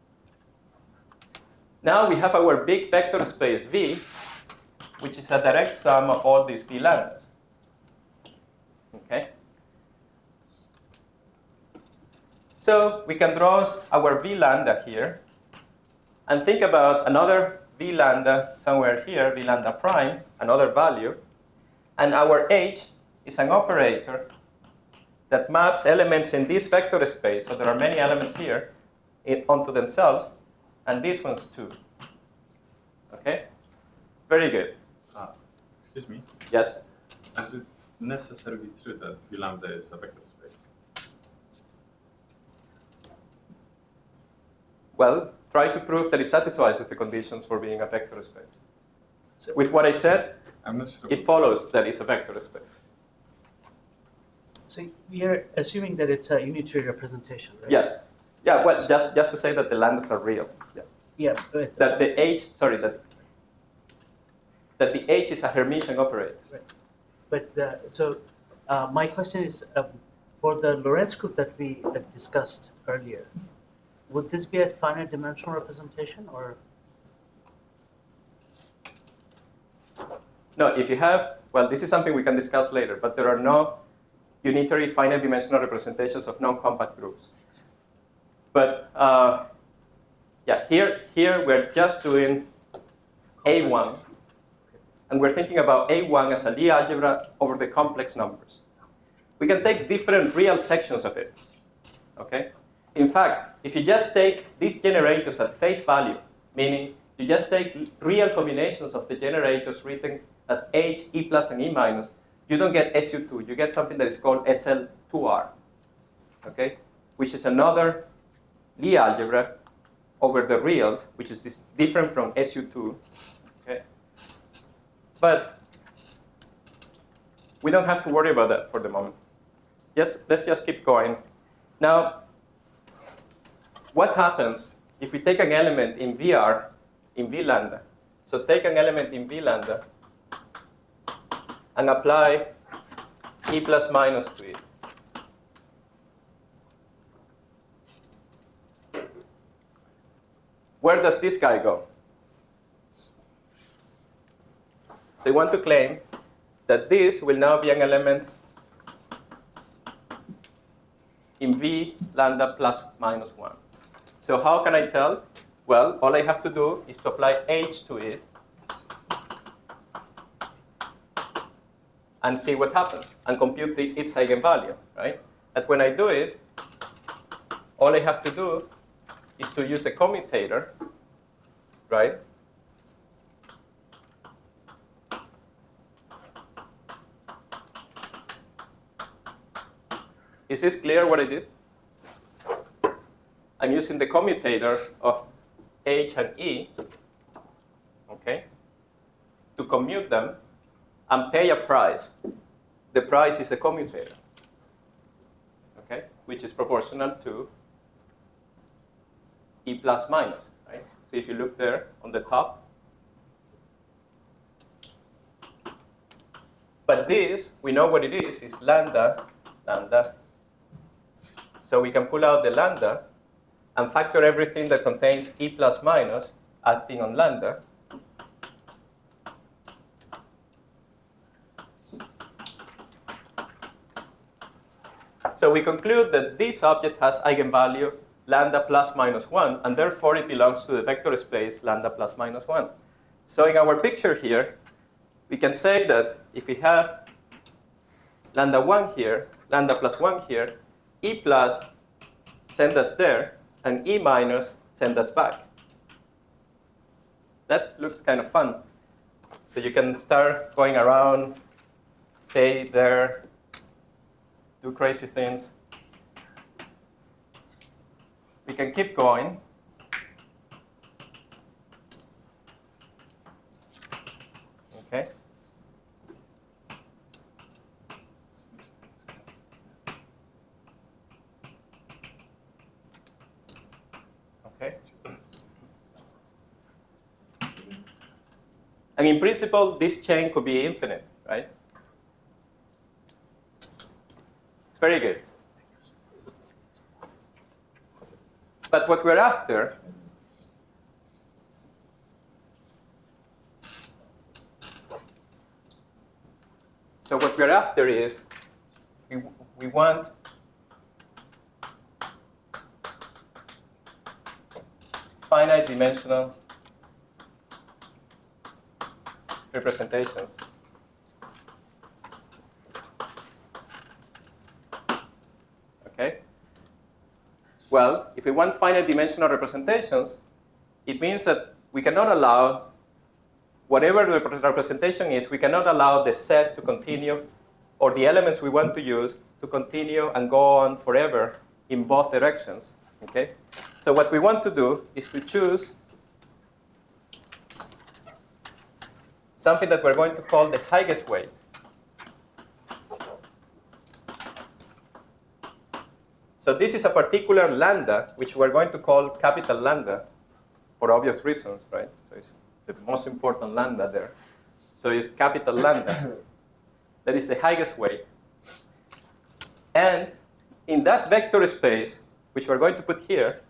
Now we have our big vector space V, which is a direct sum of all these V lambdas. Okay? So we can draw our V lambda here and think about another V lambda somewhere here, V lambda prime, another value. And our H is an operator that maps elements in this vector space. So there are many elements here in, onto themselves, and these ones too. Okay? Very good. Uh, excuse me. Yes? Is it necessarily true that V lambda is a vector space? Well, try to prove that it satisfies the conditions for being a vector space. So with what I said, I'm not sure. it follows that it's a vector space. So we are assuming that it's a unitary representation, right? Yes. Yeah, well, just, just to say that the lambdas are real. Yeah. Yeah, but, That the H, sorry, that, that the H is a Hermitian operator. right. But uh, so uh, my question is, um, for the Lorentz group that we had discussed earlier, would this be a finite dimensional representation, or? No, if you have, well, this is something we can discuss later, but there are no unitary finite dimensional representations of non-compact groups. But uh, yeah, here, here we're just doing A one, and we're thinking about A one as a Lie algebra over the complex numbers. We can take different real sections of it, okay? In fact, if you just take these generators at face value, meaning you just take real combinations of the generators written as H, E plus, and E minus, you don't get S U two. You get something that is called S L two R, okay? Which is another Lie algebra over the reals, which is this different from S U two, okay? But we don't have to worry about that for the moment. Yes, let's just keep going. Now, what happens if we take an element in V R, in V lambda? So take an element in V lambda and apply E plus minus to it. Where does this guy go? So I want to claim that this will now be an element in V lambda plus minus one. So how can I tell? Well, all I have to do is to apply H to it and see what happens, and compute the, its eigenvalue, right? And when I do it, all I have to do is to use a commutator right? Is this clear what I did? I'm using the commutator of H and E, okay, to commute them and pay a price. The price is a commutator, okay, which is proportional to E plus minus, right? So if you look there on the top, but this, we know what it is, is lambda, lambda. So we can pull out the lambda and factor everything that contains E plus minus acting on lambda. So we conclude that this object has eigenvalue lambda plus minus one, and therefore it belongs to the vector space lambda plus minus one. So in our picture here, we can say that if we have lambda one here, lambda plus one here, E plus send us there, and E minus send us back. That looks kind of fun. So you can start going around, stay there, do crazy things. We can keep going. Okay. Okay. And in principle, this chain could be infinite, right? Very good. But what we're after so what we're after is we, we want finite dimensional representations. Okay? Well, if we want finite dimensional representations, it means that we cannot allow, whatever the representation is, we cannot allow the set to continue, or the elements we want to use to continue and go on forever in both directions. Okay? So what we want to do is to choose something that we're going to call the highest weight. So this is a particular lambda, which we're going to call capital lambda for obvious reasons, right? So it's the most important lambda there. So it's capital lambda. That is the highest weight. And in that vector space, which we're going to put here,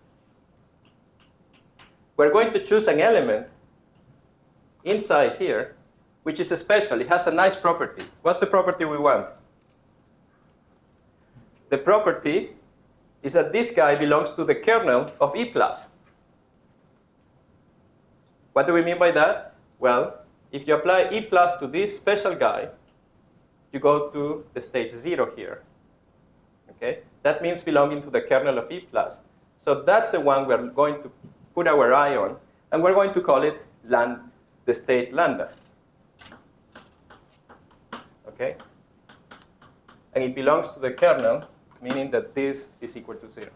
we're going to choose an element inside here, which is special. It has a nice property. What's the property we want? The property is that this guy belongs to the kernel of E plus. What do we mean by that? Well, if you apply E plus to this special guy, you go to the state zero here. Okay? That means belonging to the kernel of E plus. So that's the one we're going to put our eye on, and we're going to call it land, the state lambda. Okay? And it belongs to the kernel, meaning that this is equal to zero.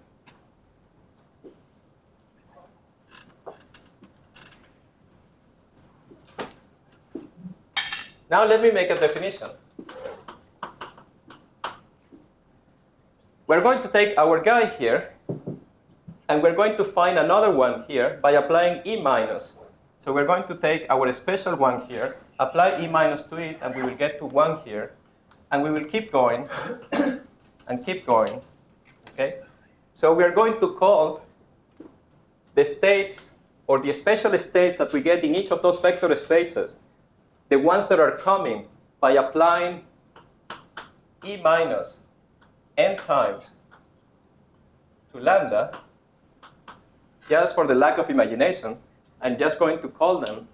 Now let me make a definition. We're going to take our guy here, and we're going to find another one here by applying E minus. So we're going to take our special one here, apply E minus to it, and we will get to one here, and we will keep going and keep going. Okay? So we are going to call the states, or the special states that we get in each of those vector spaces, the ones that are coming by applying E minus n times to lambda, just for the lack of imagination, I'm just going to call them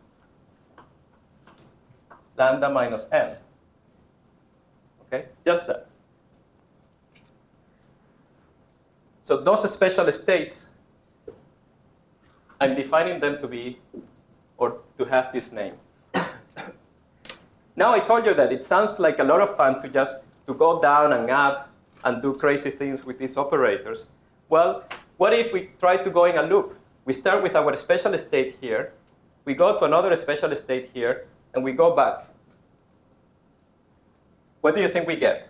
lambda minus n. Okay? Just that. So those special states, I'm defining them to be or to have this name. Now I told you that it sounds like a lot of fun to just to go down and up and do crazy things with these operators. Well, what if we try to go in a loop? We start with our special state here. We go to another special state here, and we go back. What do you think we get?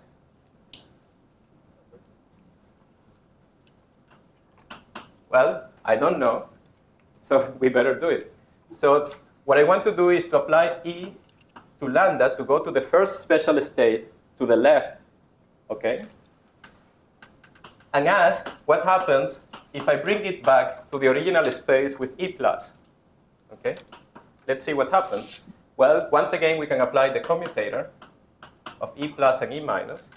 Well, I don't know, so we better do it. So what I want to do is to apply E to lambda to go to the first special state to the left, okay? And ask what happens if I bring it back to the original space with E plus, okay? Let's see what happens. Well, once again, we can apply the commutator of E plus and E minus.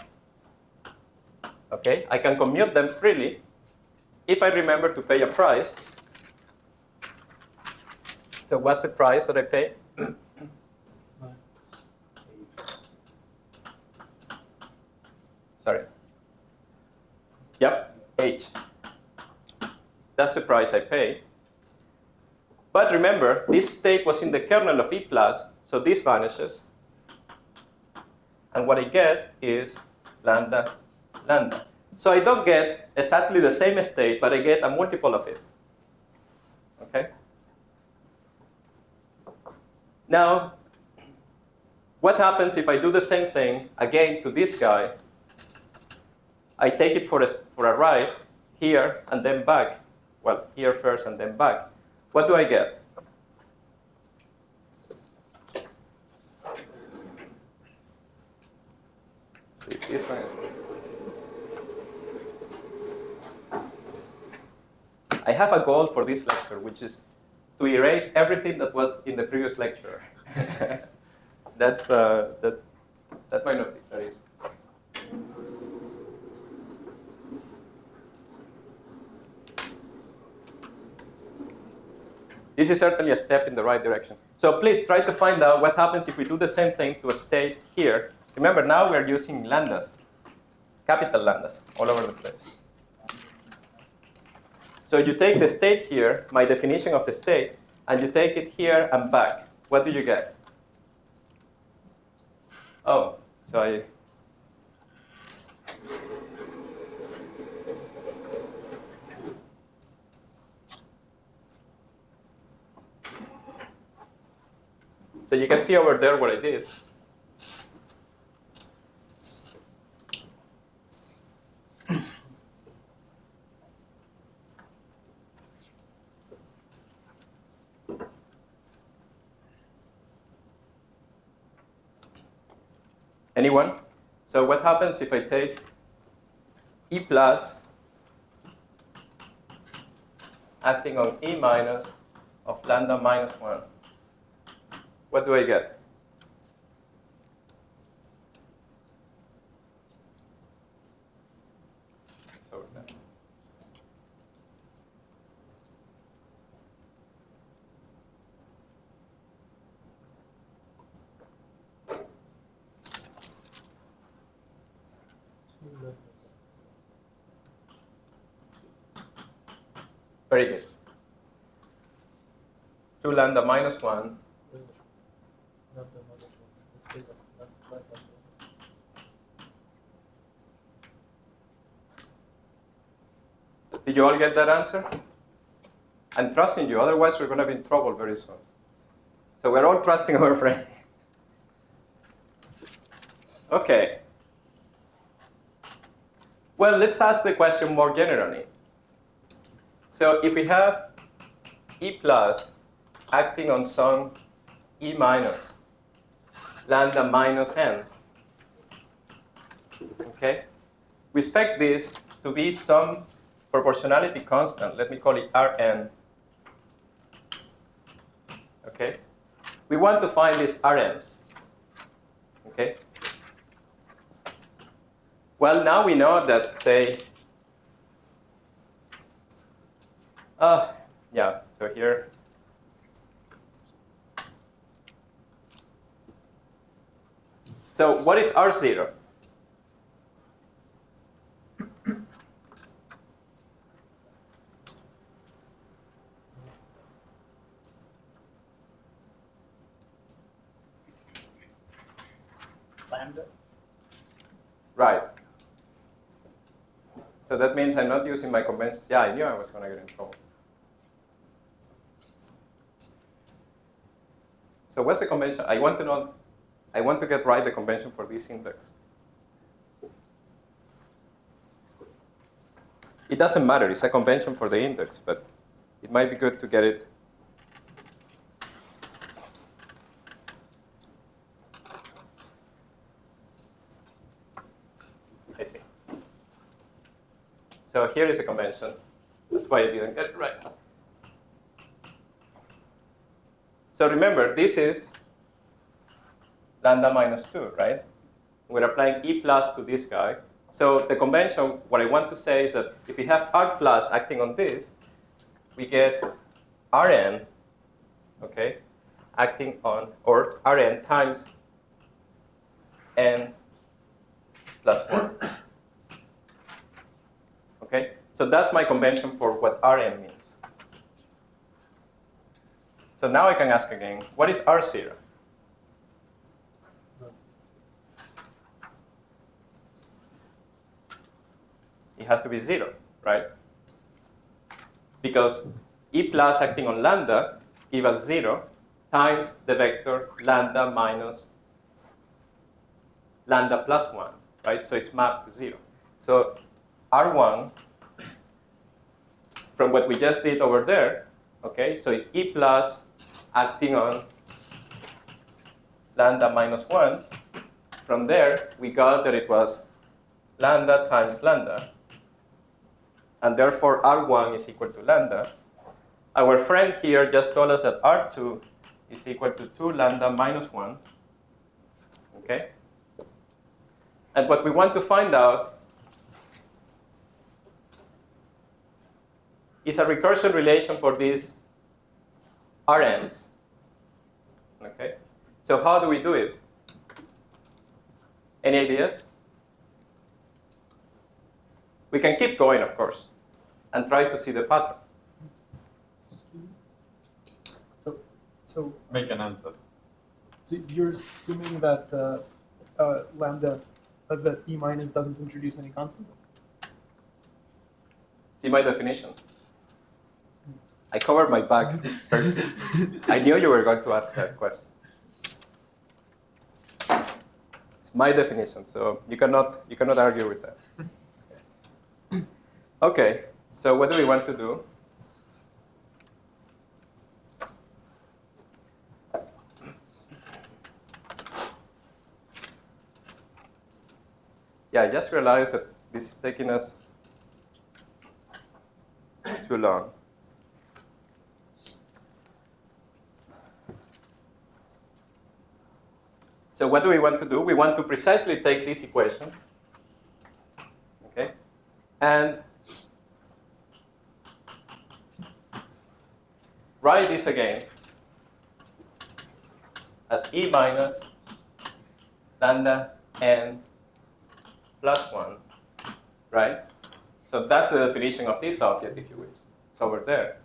Okay, I can commute them freely if I remember to pay a price. So what's the price that I pay? Sorry. Yep, H. That's the price I pay. But remember, this state was in the kernel of E plus, so this vanishes. And what I get is lambda, lambda. So I don't get exactly the same state, but I get a multiple of it. Okay? Now, what happens if I do the same thing again to this guy? I take it for a, for a ride here and then back. Well, here first and then back. What do I get? See if this one is. I have a goal for this lecture, which is to erase everything that was in the previous lecture. That's uh, that. That might not be very easy. This is certainly a step in the right direction. So please try to find out what happens if we do the same thing to a state here. Remember, now we're using lambdas, capital lambdas, all over the place. So you take the state here, my definition of the state, and you take it here and back. What do you get? Oh, so I... So you can see over there what I did. Anyone? So what happens if I take E plus acting on E minus of lambda minus one? What do I get? Over there. Very good. two lambda minus one. Did you all get that answer? I'm trusting you, otherwise we're going to be in trouble very soon. So we're all trusting our friend. Okay. Well, let's ask the question more generally. So if we have E plus acting on some E minus, lambda minus n, okay? We expect this to be some proportionality constant. Let me call it Rn, okay? We want to find this Rn, okay? Well, now we know that, say, uh, yeah, so here, so what is R zero? Right. So that means I'm not using my conventions. Yeah, I knew I was going to get in trouble. So what's the convention? I want to know, I want to get right the convention for this index. It doesn't matter, it's a convention for the index, but it might be good to get it. I see. So here is a convention. That's why I didn't get it right. So remember, this is lambda minus two, right? We're applying E plus to this guy. So the convention, what I want to say is that if we have R plus acting on this, we get Rn, okay, acting on, or Rn times n plus one. Okay, so that's my convention for what Rn means. So now I can ask again, what is R zero? It has to be zero, right? Because E plus acting on lambda give us zero times the vector lambda minus lambda plus one, right? So it's mapped to zero. So R one, from what we just did over there, okay, so it's E plus acting on lambda minus one. From there, we got that it was lambda times lambda. And therefore, R one is equal to lambda. Our friend here just told us that R two is equal to two lambda minus one. Okay? And what we want to find out is a recursion relation for these R Ns. Okay? So how do we do it? Any ideas? We can keep going, of course, and try to see the pattern. So, so, Make an answer. so you're assuming that uh, uh, lambda, uh, that E minus doesn't introduce any constants? See my definition. I covered my back. I knew you were going to ask that question. It's my definition, so you cannot you cannot argue with that. Okay, so what do we want to do? Yeah, I just realized that this is taking us too long. So what do we want to do? We want to precisely take this equation, okay, and write this again as E minus lambda n plus one, right? So that's the definition of this object, if you wish. It's over there.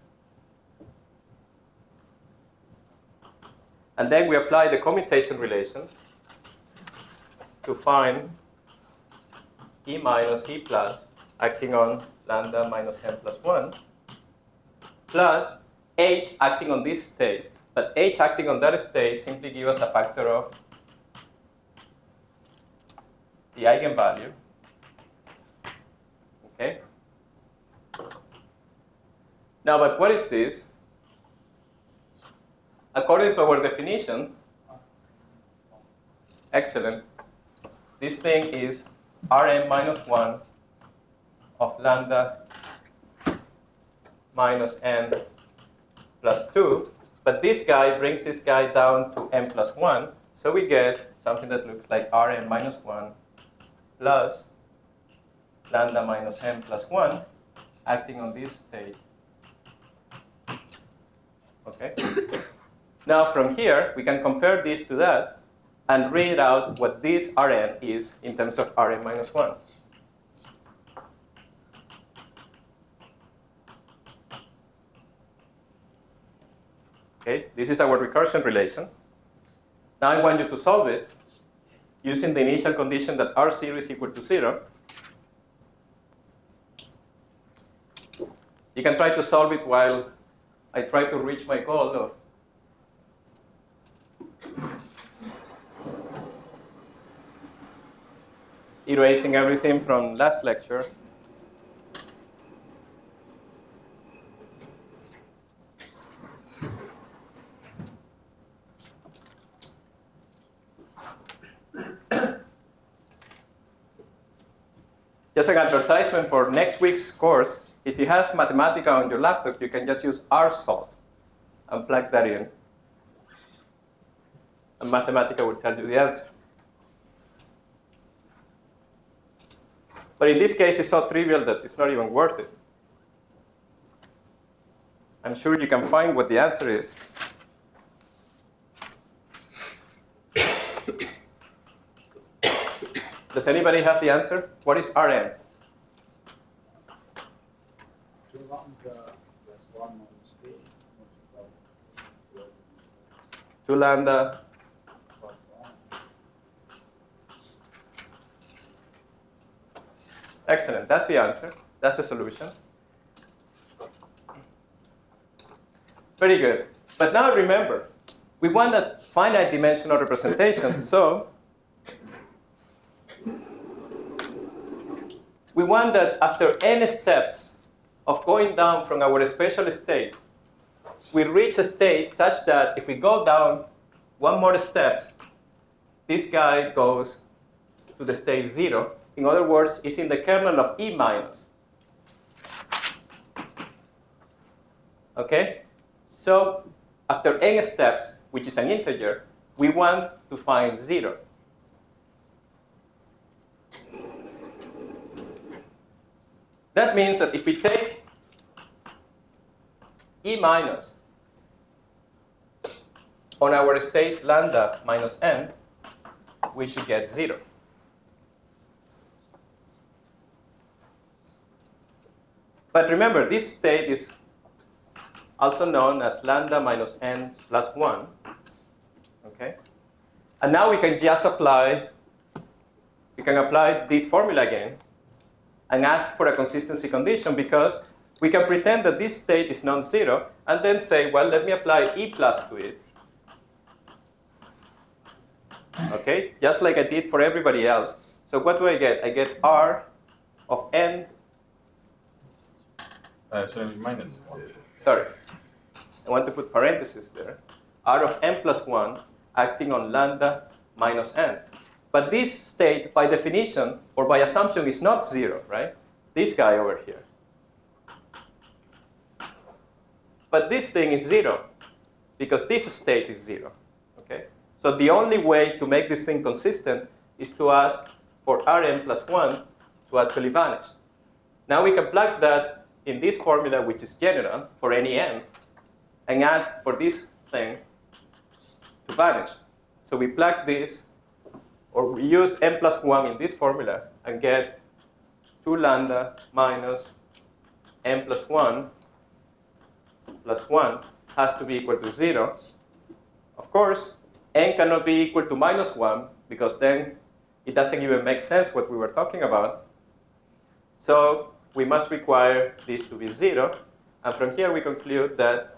And then we apply the commutation relation to find E minus E plus acting on lambda minus n plus one plus H acting on this state. But H acting on that state simply gives us a factor of the eigenvalue. Okay? Now, but what is this? According to our definition, excellent, this thing is Rn minus one of lambda minus n plus two, but this guy brings this guy down to n plus one, so we get something that looks like Rn minus one plus lambda minus n plus one acting on this state. Okay? Now from here, we can compare this to that and read out what this Rn is in terms of Rn minus one. Okay, this is our recursion relation. Now I want you to solve it using the initial condition that R zero is equal to zero. You can try to solve it while I try to reach my goal of erasing everything from last lecture. Just an advertisement for next week's course. If you have Mathematica on your laptop, you can just use RSolve and plug that in. And Mathematica will tell you the answer. But in this case, it's so trivial that it's not even worth it. I'm sure you can find what the answer is. Does anybody have the answer? What is Rn? two lambda plus one minus b multiplied two lambda plus one. Excellent. That's the answer. That's the solution. Very good. But now remember, we want a finite dimensional representation, so we want that after n steps of going down from our special state, we reach a state such that if we go down one more step, this guy goes to the state zero. In other words, it's in the kernel of E minus. Okay? So after n steps, which is an integer, we want to find zero. That means that if we take E minus on our state lambda minus n, we should get zero. But remember, this state is also known as lambda minus n plus one. Okay? And now we can just apply, we can apply this formula again and ask for a consistency condition, because we can pretend that this state is non-zero and then say, well, let me apply E plus to it. Okay? Just like I did for everybody else. So what do I get? I get R of n. Uh, should I be minus one? Sorry. I want to put parentheses there. R of n plus one acting on lambda minus n. But this state, by definition, or by assumption, is not zero, right? This guy over here. But this thing is zero, because this state is zero. Okay? So the only way to make this thing consistent is to ask for Rn plus one to actually vanish. Now we can plug that in this formula, which is general for any n, and ask for this thing to vanish. So we plug this, or we use n plus one in this formula and get two lambda minus n plus one plus one has to be equal to zero. Of course, n cannot be equal to minus one, because then it doesn't even make sense what we were talking about. So we must require this to be zero. And from here we conclude that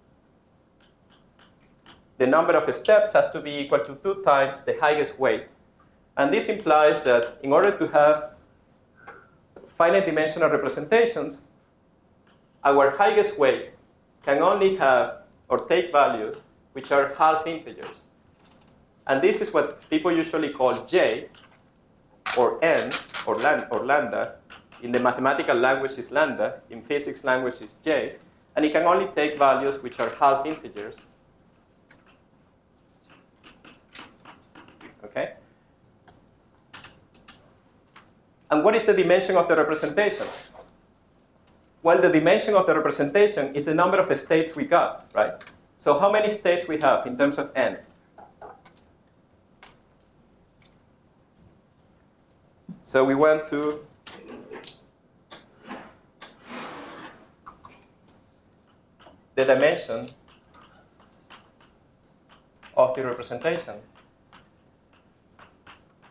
the number of steps has to be equal to two times the highest weight. And this implies that in order to have finite dimensional representations, our highest weight can only have or take values which are half integers. And this is what people usually call j, or n, or, lan or lambda. In the mathematical language is lambda. In physics language is j. And it can only take values which are half integers. Okay? And what is the dimension of the representation? Well, the dimension of the representation is the number of states we got, right? So how many states we have in terms of n? So we went to the dimension of the representation.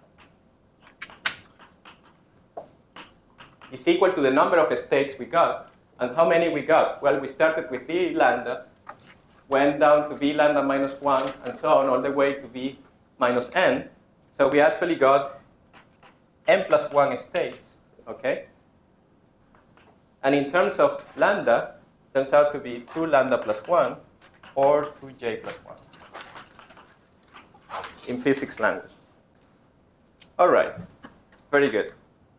is equal to the number of states we got. And how many we got? Well, we started with V lambda, went down to V lambda minus one, and so on, all the way to V minus n. So we actually got n plus one states, okay? And in terms of lambda, it turns out to be two lambda plus one, or two j plus one in physics language. All right, very good.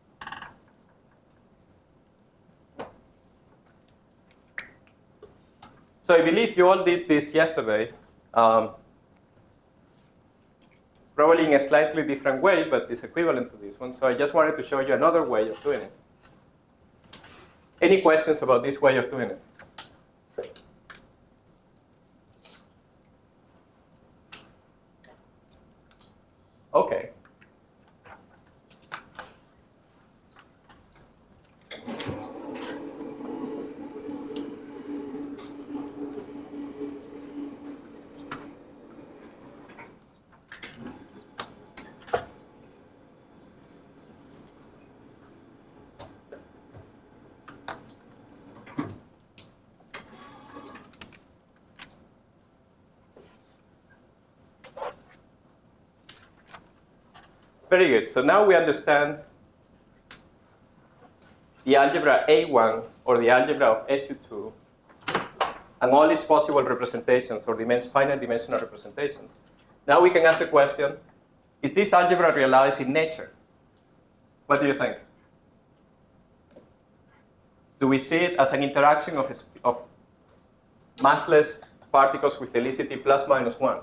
So I believe you all did this yesterday, um, probably in a slightly different way, but it's equivalent to this one. So I just wanted to show you another way of doing it. Any questions about this way of doing it? Okay. Very good. So now we understand the algebra A one, or the algebra of S U two, and all its possible representations, or dimension, finite dimensional representations. Now we can ask the question, is this algebra realized in nature? What do you think? Do we see it as an interaction of, of massless particles with helicity plus minus one?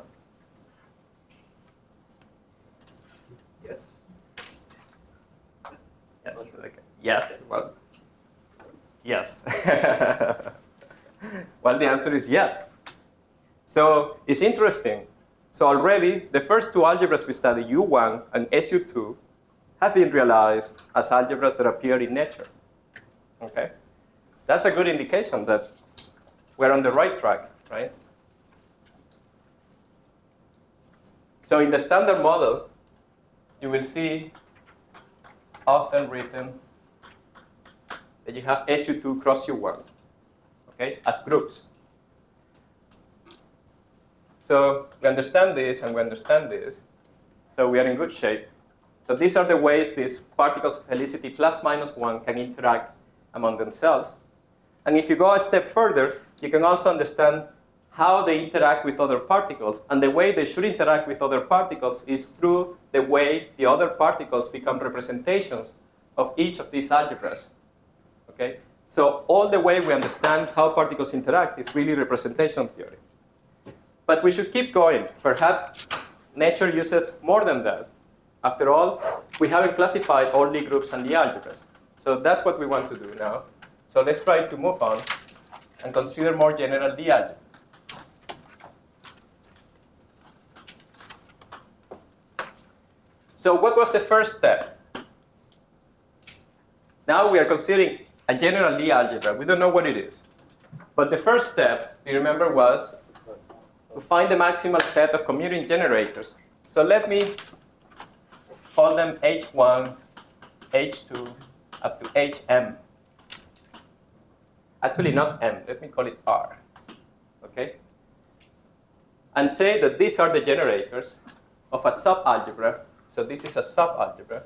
Yes. Yes. Okay. Yes. Well, yes. Well, the answer is yes. So it's interesting. So already, the first two algebras we studied, U one and S U two, have been realized as algebras that appear in nature. Okay? That's a good indication that we're on the right track, right? So in the standard model, you will see often written that you have S U two cross U one, okay, as groups. So we understand this and we understand this. So we are in good shape. So these are the ways these particles of helicity plus minus one can interact among themselves. And if you go a step further, you can also understand how they interact with other particles. And the way they should interact with other particles is through the way the other particles become representations of each of these algebras. Okay? So all the way we understand how particles interact is really representation theory. But we should keep going. Perhaps nature uses more than that. After all, we haven't classified all Lie groups and the algebras. So that's what we want to do now. So let's try to move on and consider more general Lie algebras. So what was the first step? Now we are considering a general Lie algebra. We don't know what it is. But the first step, you remember, was to find the maximal set of commuting generators. So let me call them H one, H two, up to H M. Actually, not M. Let me call it R. Okay? And say that these are the generators of a subalgebra. So this is a subalgebra.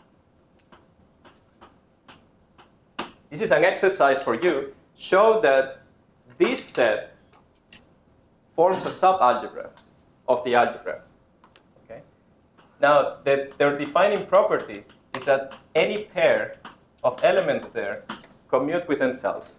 This is an exercise for you. Show that this set forms a subalgebra of the algebra. Okay? Now, the, their defining property is that any pair of elements there commute with themselves.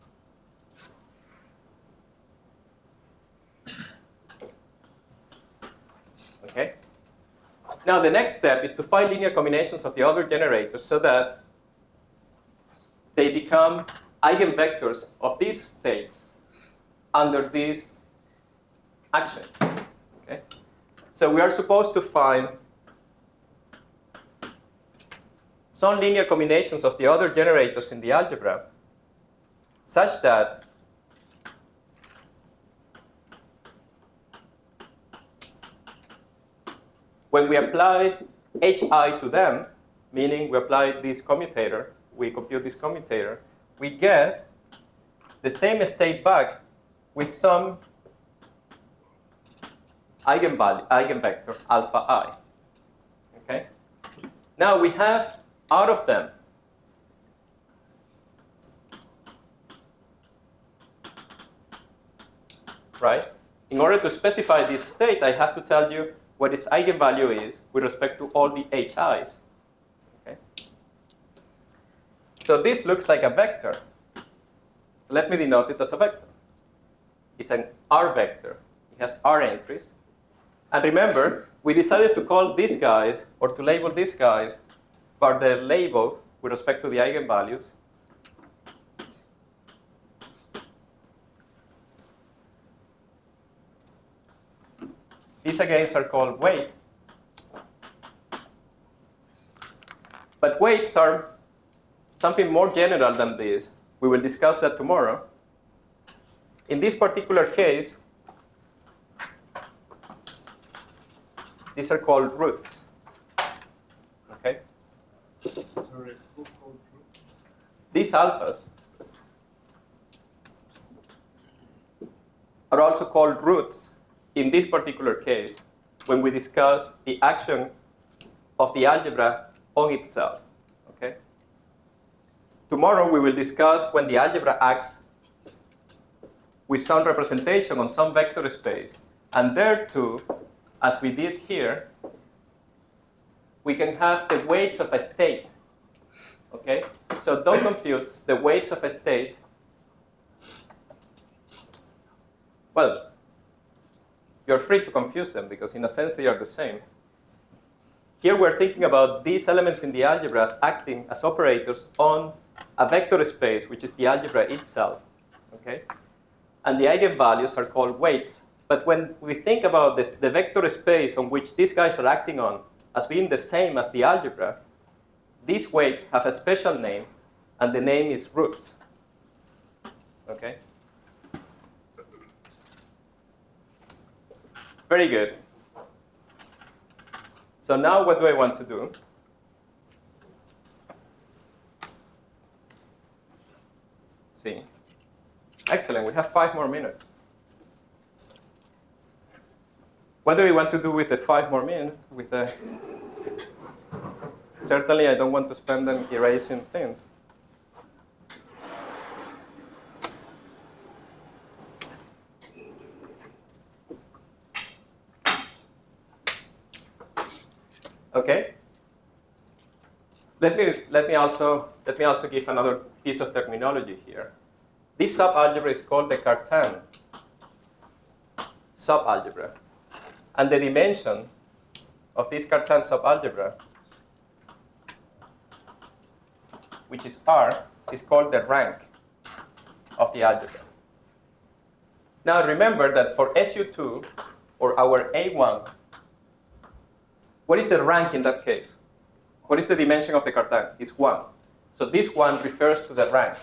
Okay? Now, the next step is to find linear combinations of the other generators so that they become eigenvectors of these states under this action. Okay? So we are supposed to find some linear combinations of the other generators in the algebra such that when we apply Hi to them, meaning we apply this commutator, we compute this commutator, we get the same state back with some eigenvalue, eigenvector alpha I. Okay? Now we have out of them right? In order to specify this state, I have to tell you what its eigenvalue is with respect to all the H I's. Okay? So this looks like a vector. So let me denote it as a vector. It's an R vector. It has R entries. And remember, we decided to call these guys, or to label these guys, by their label with respect to the eigenvalues. These again are called weight. But weights are something more general than this. We will discuss that tomorrow. In this particular case, these are called roots. Okay? Sorry, who called root? These alphas are also called roots in this particular case when we discuss the action of the algebra on itself. Okay? Tomorrow we will discuss when the algebra acts with some representation on some vector space. And there too, as we did here, we can have the weights of a state. Okay? So don't compute the weights of a state. Well, you're free to confuse them because in a sense they are the same. Here we're thinking about these elements in the algebra as acting as operators on a vector space, which is the algebra itself. Okay? And the eigenvalues are called weights. But when we think about this, the vector space on which these guys are acting on as being the same as the algebra, these weights have a special name, and the name is roots. Okay? Very good. So now what do I want to do? See. Excellent, we have five more minutes. What do we want to do with the five more minutes? With the Certainly I don't want to spend them erasing things. Okay. Let me let me also let me also give another piece of terminology here. This subalgebra is called the Cartan subalgebra, and the dimension of this Cartan subalgebra, which is R, is called the rank of the algebra. Now remember that for S U two or our A one. What is the rank in that case? What is the dimension of the Cartan? It's one. So this one refers to the rank.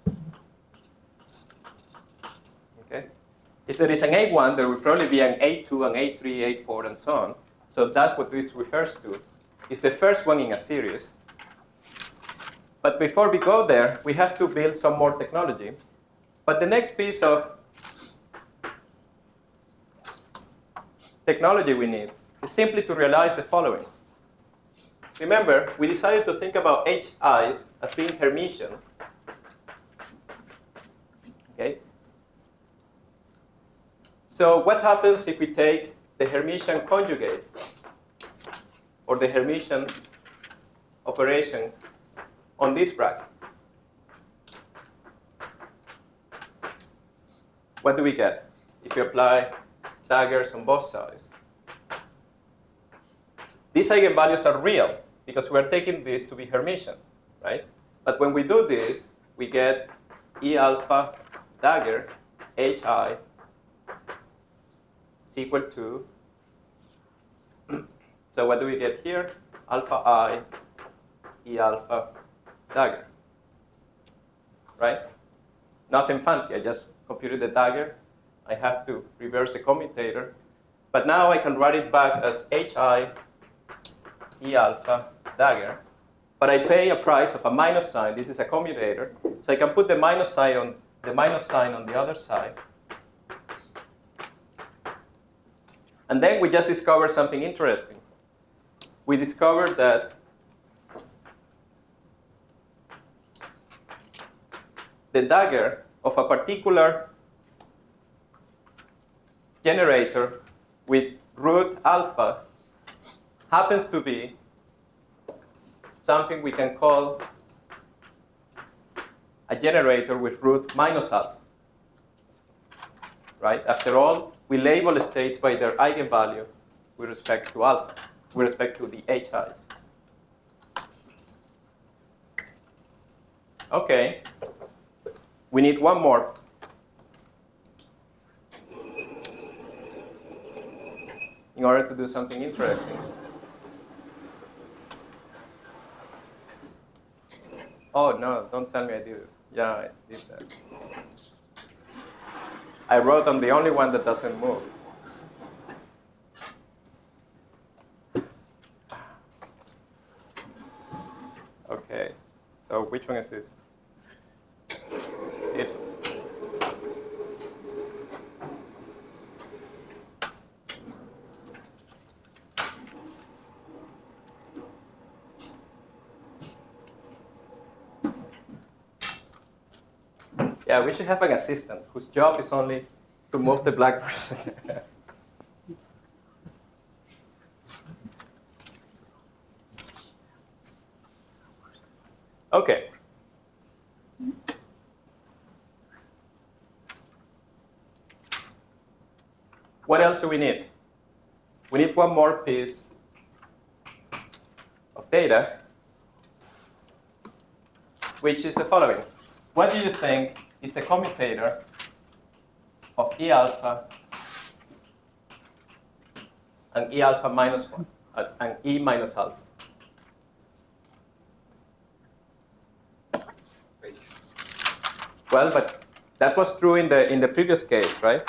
Okay? If there is an A one, there will probably be an A two, an A three, A four, and so on. So that's what this refers to. It's the first one in a series. But before we go there, we have to build some more technology. But the next piece of technology we need is simply to realize the following. Remember, we decided to think about H I's as being Hermitian. Okay? So what happens if we take the Hermitian conjugate or the Hermitian operation on this bracket? What do we get if we apply daggers on both sides? These eigenvalues are real because we're taking this to be Hermitian, right? But when we do this, we get E alpha dagger Hi is equal to, so what do we get here? Alpha I E alpha dagger, right? Nothing fancy, I just computed the dagger. I have to reverse the commutator. But now I can write it back as Hi E alpha dagger but I pay a price of a minus sign. This is a commutator. So I can put the minus sign on the minus sign on the other side. And then we just discovered something interesting. We discovered that the dagger of a particular generator with root alpha happens to be something we can call a generator with root minus alpha. Right? After all, we label states by their eigenvalue with respect to alpha, with respect to the H Is. Okay. We need one more. In order to do something interesting. Oh, no, don't tell me I did it. Yeah, I did that. I wrote on the only one that doesn't move. Okay, so which one is this? This one. Yeah, we should have an assistant whose job is only to move the black person. Okay. What else do we need? We need one more piece of data, which is the following. What do you think is the commutator of E alpha and E alpha minus one, uh, and E minus alpha? Well, but that was true in the in the previous case, right?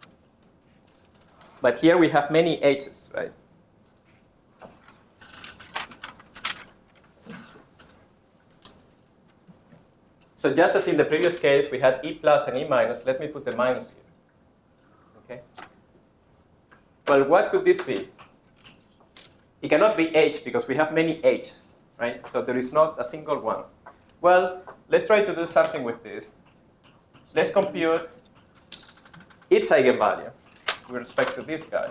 But here we have many H's, right? So just as in the previous case, we had E plus and E minus. Let me put the minus here. Okay. Well, what could this be? It cannot be H because we have many H's, right? So there is not a single one. Well, let's try to do something with this. Let's compute its eigenvalue with respect to this guy.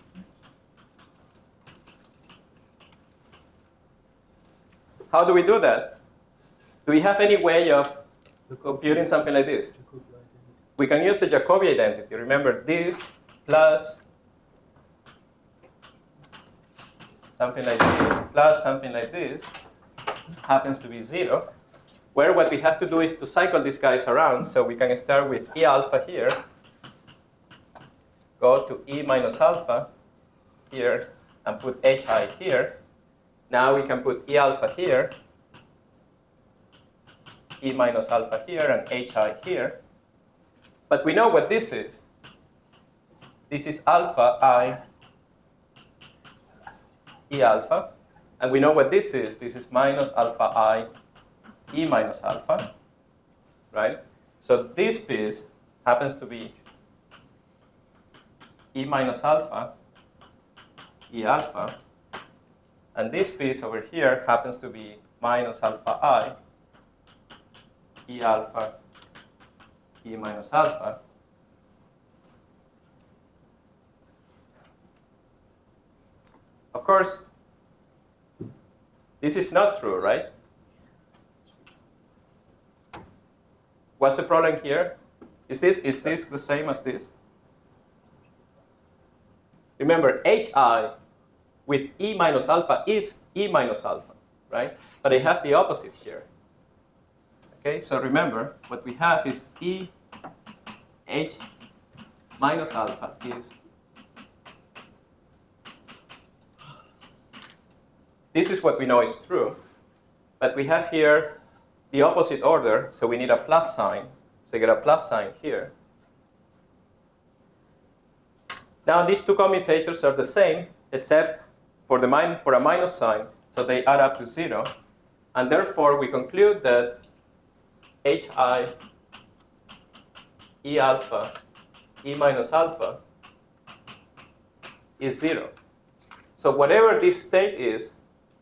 How do we do that? Do we have any way of computing something like this? We can use the Jacobi identity. Remember, this plus something like this plus something like this happens to be zero, where what we have to do is to cycle these guys around. So we can start with E alpha here, go to E minus alpha here, and put Hi here. Now we can put E alpha here, E minus alpha here, and Hi here. But we know what this is. This is alpha I E alpha. And we know what this is. This is minus alpha I E minus alpha, right? So this piece happens to be E minus alpha, E alpha. And this piece over here happens to be minus alpha I, E alpha, E minus alpha. Of course, this is not true, right? What's the problem here? Is this, is this the same as this? Remember, Hi with E minus alpha is E minus alpha, right? But I have the opposite here. Okay, so remember, what we have is E H minus alpha is, this is what we know is true, but we have here the opposite order, so we need a plus sign. So you get a plus sign here. Now these two commutators are the same, except for the min for a minus sign, so they add up to zero. And therefore, we conclude that hi E alpha E minus alpha is zero. So whatever this state is,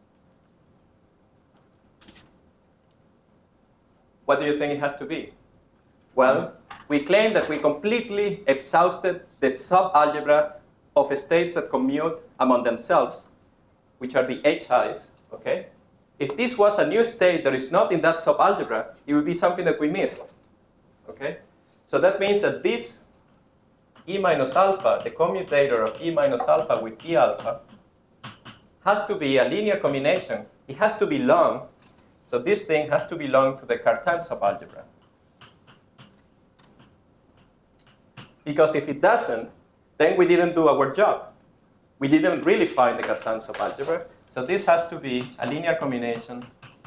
what do you think it has to be? Well, we claim that we completely exhausted the subalgebra of states that commute among themselves, which are the hi's, okay? If this was a new state that is not in that subalgebra, it would be something that we missed, okay? So that means that this E minus alpha, the commutator of E minus alpha with E alpha, has to be a linear combination. It has to belong, so this thing has to belong to the Cartan subalgebra. Because if it doesn't, then we didn't do our job. We didn't really find the Cartan subalgebra. So this has to be a linear combination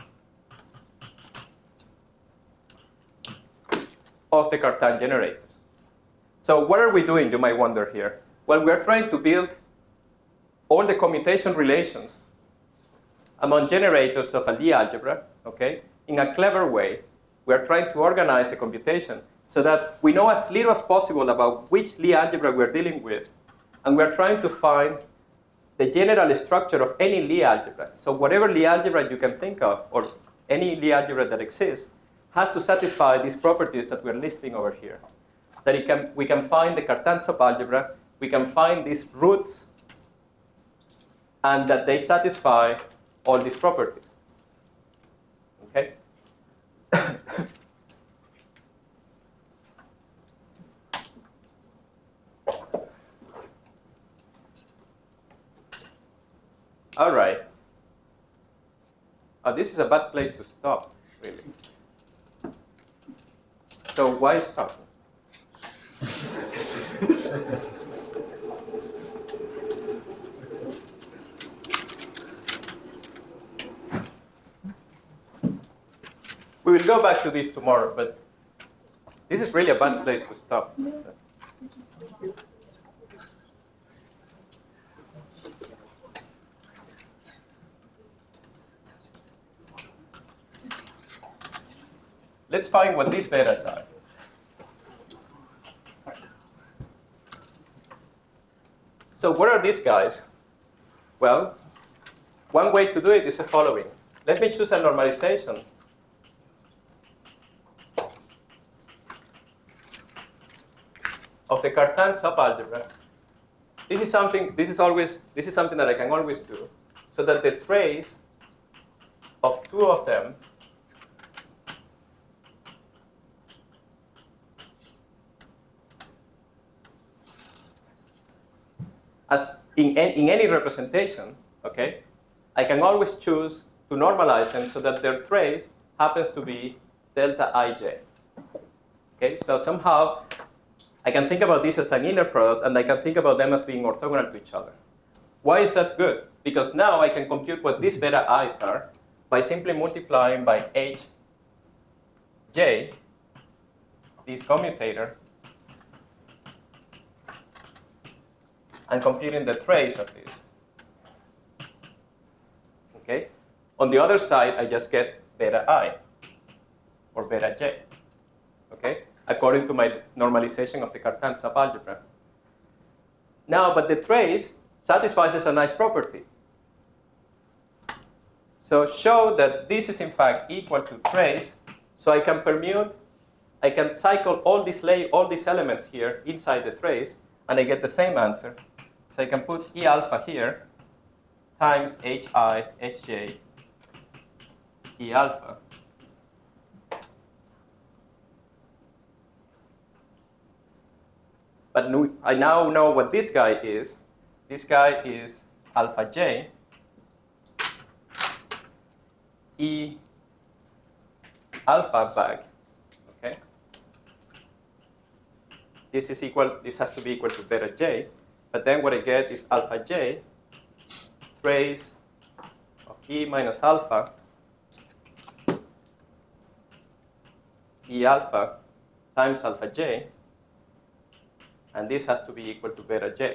of the Cartan generators. So what are we doing, you might wonder here? Well, we're trying to build all the commutation relations among generators of a Lie algebra, okay, in a clever way. We're trying to organize the computation so that we know as little as possible about which Lie algebra we're dealing with, and we're trying to find the general structure of any Lie algebra. So whatever Lie algebra you can think of, or any Lie algebra that exists, has to satisfy these properties that we're listing over here. That it can, we can find the Cartan subalgebra, we can find these roots, and that they satisfy all these properties. Okay? All right. Oh, this is a bad place to stop, really. So why stop? We will go back to this tomorrow, but this is really a bad place to stop. Let's find what these betas are. So what are these guys? Well, one way to do it is the following. Let me choose a normalization of the Cartan subalgebra. This is something. This is always. This is something that I can always do, so that the trace of two of them as in, in any representation, okay, I can always choose to normalize them so that their trace happens to be delta ij. Okay, so somehow I can think about this as an inner product, and I can think about them as being orthogonal to each other. Why is that good? Because now I can compute what these beta i's are by simply multiplying by hj, this commutator, and computing the trace of this. Okay? On the other side, I just get beta I, or beta j, okay? According to my normalization of the Cartan subalgebra. Now, but the trace satisfies a nice property. So show that this is in fact equal to trace, so I can permute, I can cycle all these, lay, all these elements here inside the trace, and I get the same answer. So I can put E alpha here times Hi, Hj, E alpha. But I now know what this guy is. This guy is alpha j, E alpha bag. Okay. This is equal. This has to be equal to beta j. But then what I get is alpha j trace of E minus alpha E alpha times alpha j, and this has to be equal to beta j.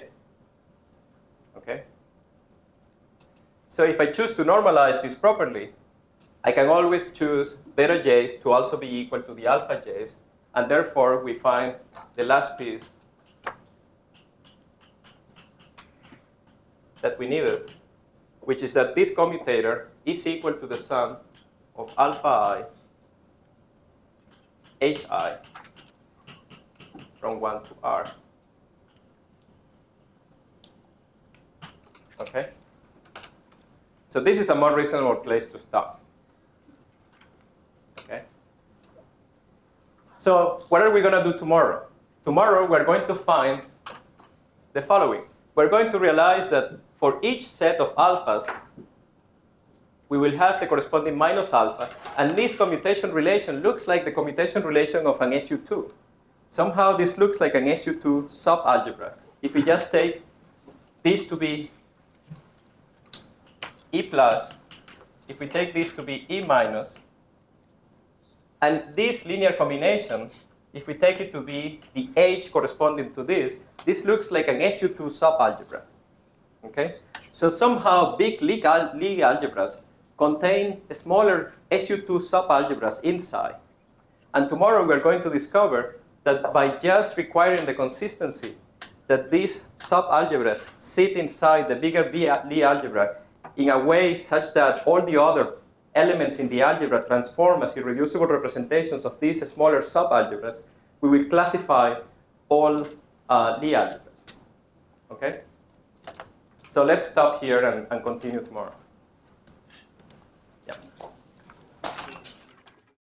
Okay? So if I choose to normalize this properly, I can always choose beta j's to also be equal to the alpha j's, and therefore we find the last piece that we needed, which is that this commutator is equal to the sum of alpha I, hi, from one to r. Okay? So this is a more reasonable place to stop. Okay? So what are we going to do tomorrow? Tomorrow we're going to find the following. We're going to realize that for each set of alphas, we will have the corresponding minus alpha, and this commutation relation looks like the commutation relation of an S U two. Somehow this looks like an S U two subalgebra. If we just take this to be E plus, if we take this to be E minus, and this linear combination, if we take it to be the H corresponding to this, this looks like an S U two subalgebra. Okay? So somehow big Lie algebras contain smaller S U two subalgebras inside. And tomorrow we're going to discover that by just requiring the consistency that these subalgebras sit inside the bigger Lie algebra in a way such that all the other elements in the algebra transform as irreducible representations of these smaller subalgebras, we will classify all uh, Lie algebras. Okay? So let's stop here and, and continue tomorrow.